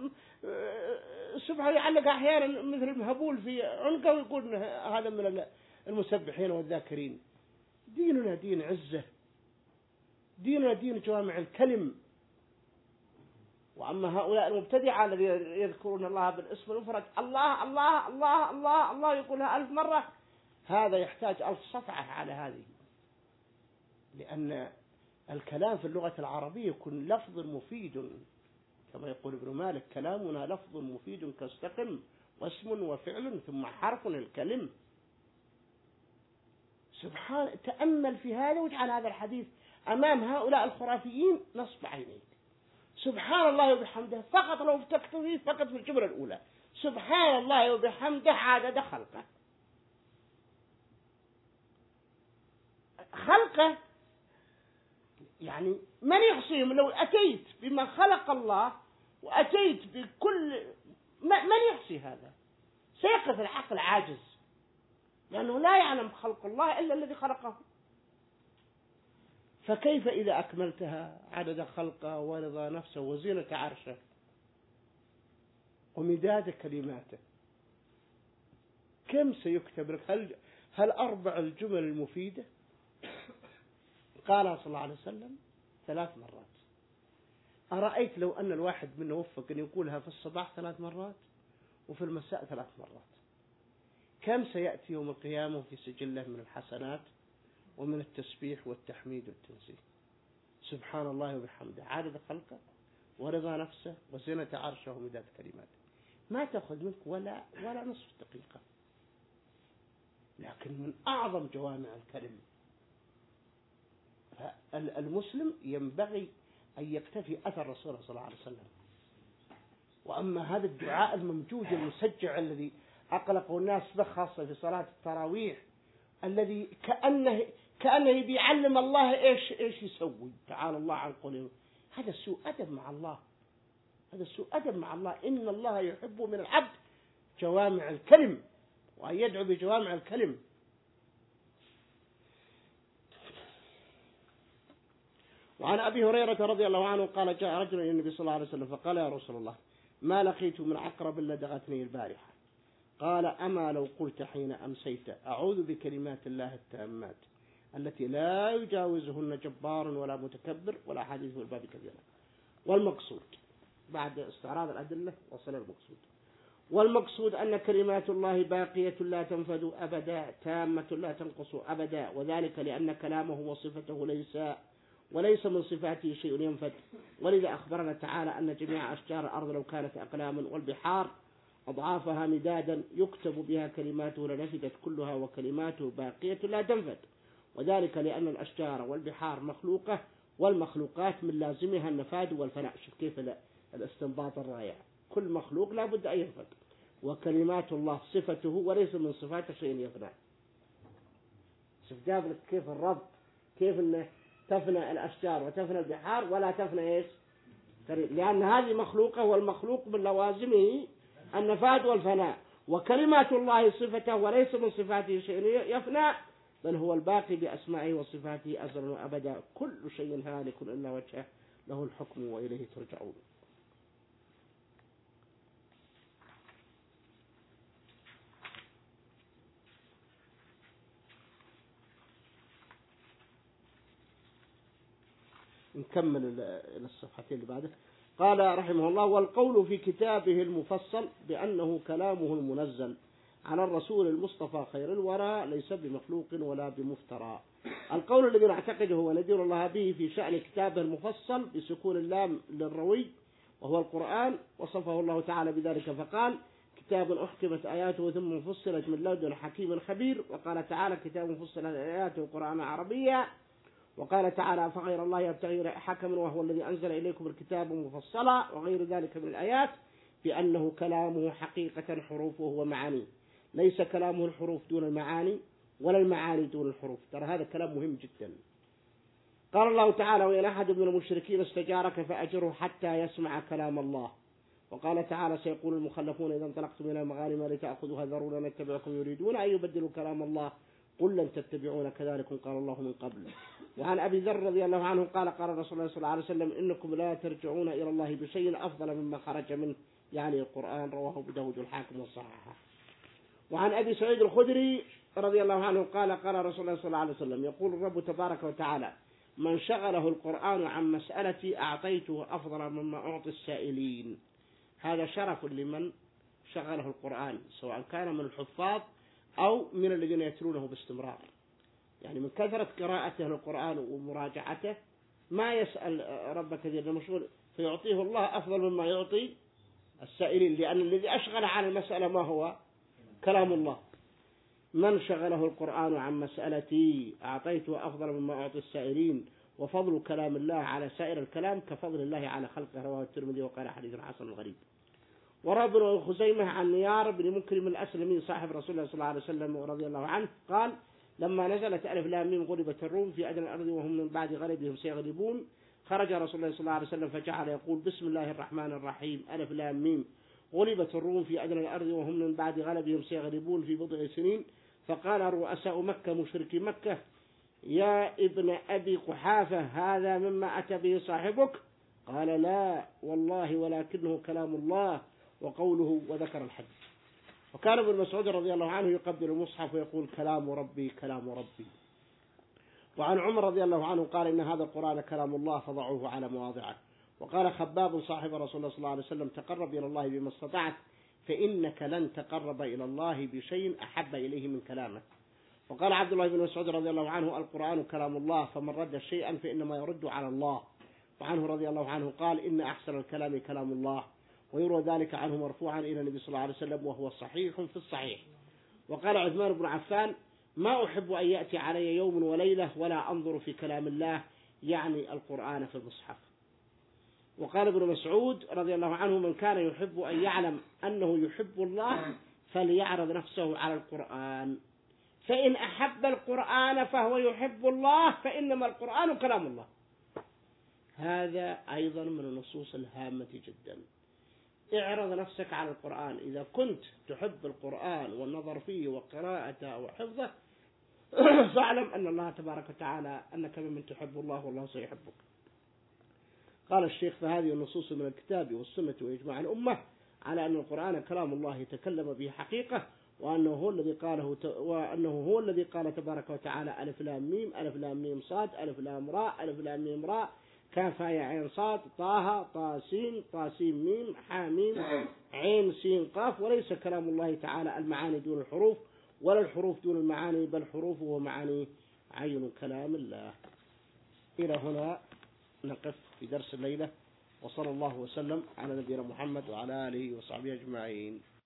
Speaker 1: سبحانه يعلق أحيانا مثل المهبول في عنقه ويقول هذا من المسبحين والذاكرين. ديننا دين عزة، ديننا دين جوامع الكلم. وأما هؤلاء المبتدعة الذين يذكرون الله بالاسم المفرد الله الله الله الله الله يقولها 1000 مرة، هذا يحتاج 1000 صفعة على هذه، لأن الكلام في اللغة العربية يكون لفظ مفيد، كما يقول ابن مالك: كلامنا لفظ مفيد كاستقم، واسم وفعل ثم حرف الكلم. سبحان، تأمل في هذا واجعل هذا الحديث أمام هؤلاء الخرافيين نصب عينيك. سبحان الله وبحمده فقط، لو تكتفي فقط في الجملة الأولى: سبحان الله وبحمده عدد خلقه. خلقه يعني من يحصيهم؟ لو أتيت بما خلق الله وأتيت بكل من يحصي هذا؟ سيقف العقل عاجز، لأنه لا يعلم خلق الله إلا الذي خلقه. فكيف إذا أكملتها عدد خلقه ورضا نفسه وزنة عرشه ومداد كلماته؟ كم سيكتب لك؟ هل 4 الجمل المفيدة؟ قال صلى الله عليه وسلم 3 مرات. أرأيت لو أن الواحد منا وفق أن يقولها في الصباح 3 مرات وفي المساء 3 مرات، كم سيأتي يوم القيامة في سجله من الحسنات ومن التسبيح والتحميد والتنزيه؟ سبحان الله وبحمده عدد خلقه ورضا نفسه وزنة عرشه ومداد كلماته. ما تأخذ منك ولا نصف دقيقة، لكن من أعظم جوامع الكلم. فالمسلم ينبغي أن يقتفي أثر رسول الله صلى الله عليه وسلم. وأما هذا الدعاء الممجوج المسجع الذي أقلقه الناس به خاصة في صلاة التراويح، الذي كأنه بيعلم الله إيش يسوي، تعالى الله عن قوله، هذا سوء أدب مع الله. هذا سوء أدب مع الله. إن الله يحب من العبد جوامع الكلم، وأن يدعو بجوامع الكلم. وعن أبي هريرة رضي الله عنه قال جاء رجل إلى النبي صلى الله عليه وسلم فقال يا رسول الله ما لقيت من عقرب لدغتني البارحة قال أما لو قلت حين أمسيت أعوذ بكلمات الله التامات التي لا يجاوزهن جبار ولا متكبر ولا حديث في الباب كثيرا. والمقصود بعد استعراض الأدلة وصل المقصود. والمقصود أن كلمات الله باقية لا تنفد أبدا تامة لا تنقص أبدا، وذلك لأن كلامه وصفته وليس من صفاته شيء ينفد. ولذا أخبرنا تعالى أن جميع أشجار الأرض لو كانت أقلاما والبحار أضعافها مدادا يكتب بها كلماته لنفدت كلها وكلماته باقية لا تنفد، وذلك لأن الأشجار والبحار مخلوقة والمخلوقات من لازمها النفاد والفناء. شوف كيف الاستنباط الرائع، كل مخلوق لا بد أن ينفد، وكلمات الله صفته وليس من صفاته شيء يفنى. شوف جاب لك كيف الربط، كيف أنه تفنى الأشجار وتفنى البحار ولا تفنى إيش؟ لأن هذه مخلوقة والمخلوق من لوازمه النفاد والفناء، وكلمات الله صفته وليس من صفاته شيء يفنى بل هو الباقي بأسمائه وصفاته أزلا وأبدا. كل شيء هالك إلا وجهه له الحكم وإليه ترجعون. نكمل الصفحتين اللي بعده. قال رحمه الله والقول في كتابه المفصل بأنه كلامه المنزل على الرسول المصطفى خير الورى ليس بمخلوق ولا بمفترى. القول الذي نعتقده وندير الله به في شأن كتابه المفصل بسكون اللام للروي وهو القرآن، وصفه الله تعالى بذلك فقال كتاب أحكمت آياته ثم فصلت من لدن حكيم خبير. وقال تعالى كتاب فصلت آياته قرآن عربيا. وقال تعالى فغير الله يبتغي حكما وهو الذي أنزل إليكم الكتاب مفصلا وغير ذلك من الآيات بأنه كلامه حقيقة حروفه ومعانيه، ليس كلامه الحروف دون المعاني ولا المعاني دون الحروف. ترى هذا كلام مهم جدا. قال الله تعالى وإن أحد من المشركين استجارك فأجره حتى يسمع كلام الله. وقال تعالى سيقول المخلفون إذا انطلقتم إلى مغانم لتأخذوها ذرونا نتبعكم يريدون أن يبدلوا كلام الله قل لن تتبعون كذلك قال الله من قبل. وعن أبي ذر رضي الله عنه قال قال رسول الله صلى الله عليه وسلم إنكم لا ترجعون إلى الله بشيء أفضل مما خرج منه، يعني القرآن. رواه أبو داود الحاكم والصحاحة. وعن أبي سعيد الخدري رضي الله عنه قال قال رسول الله صلى الله عليه وسلم يقول الرب تبارك وتعالى من شغله القرآن عن مسألتي أعطيته أفضل مما أعطي السائلين. هذا شرف لمن شغله القرآن سواء كان من الحفاظ أو من الذين يتلونه باستمرار، يعني من كثرة قراءته للقرآن ومراجعته ما يسأل رب كثير مشغول فيعطيه الله أفضل مما يعطي السائلين، لأن الذي أشغل عن المسألة ما هو كلام الله. من شغله القرآن عن مسألتي أعطيته أفضل مما أعطي السائلين وفضل كلام الله على سائر الكلام كفضل الله على خلقه. رواه الترمذي وقال حديث حسن غريب. وروى ابن خزيمة عن نيار بن مكرم الأسلمي صاحب رسول الله صلى الله عليه وسلم ورضي الله عنه قال لما نزلت ألف لام ميم غلبت الروم في أدنى الأرض وهم من بعد غلبهم سيغلبون خرج رسول الله صلى الله عليه وسلم فجعل يقول بسم الله الرحمن الرحيم ألف لام ميم غلبت الروم في أدنى الأرض وهم من بعد غلبهم سيغلبون في بضع سنين. فقال رؤساء مكة مشركي مكة يا ابن أبي قحافة هذا مما أتى به صاحبك؟ قال لا والله ولكنه كلام الله وقوله وذكر الحديث. وكان ابن مسعود رضي الله عنه يقبل المصحف ويقول كلام ربي كلام ربي. وعن عمر رضي الله عنه قال إن هذا القرآن كلام الله فضعوه على مواضعه. وقال خباب صاحب رسول الله صلى الله عليه وسلم تقرب إلى الله بما استطعت فإنك لن تقرب إلى الله بشيء أحب إليه من كلامه. وقال عبد الله بن مسعود رضي الله عنه القرآن كلام الله فمن رد شيئا فإنما يرد على الله. وعنه رضي الله عنه قال إن أحسن الكلام كلام الله. ويروى ذلك عنه مرفوعا إلى النبي صلى الله عليه وسلم وهو صحيح في الصحيح. وقال عثمان بن عفان ما أحب أن يأتي علي يوم وليلة ولا أنظر في كلام الله، يعني القرآن في المصحف. وقال ابن مسعود رضي الله عنه من كان يحب أن يعلم أنه يحب الله فليعرض نفسه على القرآن فإن أحب القرآن فهو يحب الله فإنما القرآن كلام الله. هذا أيضا من النصوص الهامة جدا. اعرض نفسك على القرآن إذا كنت تحب القرآن والنظر فيه وقراءته وحفظه فاعلم أن الله تبارك وتعالى أنك ممن تحب الله والله سيحبك. قال الشيخ فهذه النصوص من الكتاب والسنة وإجماع الأمة على أن القرآن كلام الله تكلم به حقيقة، وأنه هو الذي قال تبارك وتعالى ألف لام ميم ألف لام ميم صاد ألف لام راء ألف لام ميم راء كاف يا عين صاد طه طاسين طاسين ميم حاميم عين سين قاف. وليس كلام الله تعالى المعاني دون الحروف ولا الحروف دون المعاني، بل حروفه ومعاني عين كلام الله. إلى هنا نقف في درس الليلة، وصلى الله وسلم على نبينا محمد وعلى آله وصحبه أجمعين.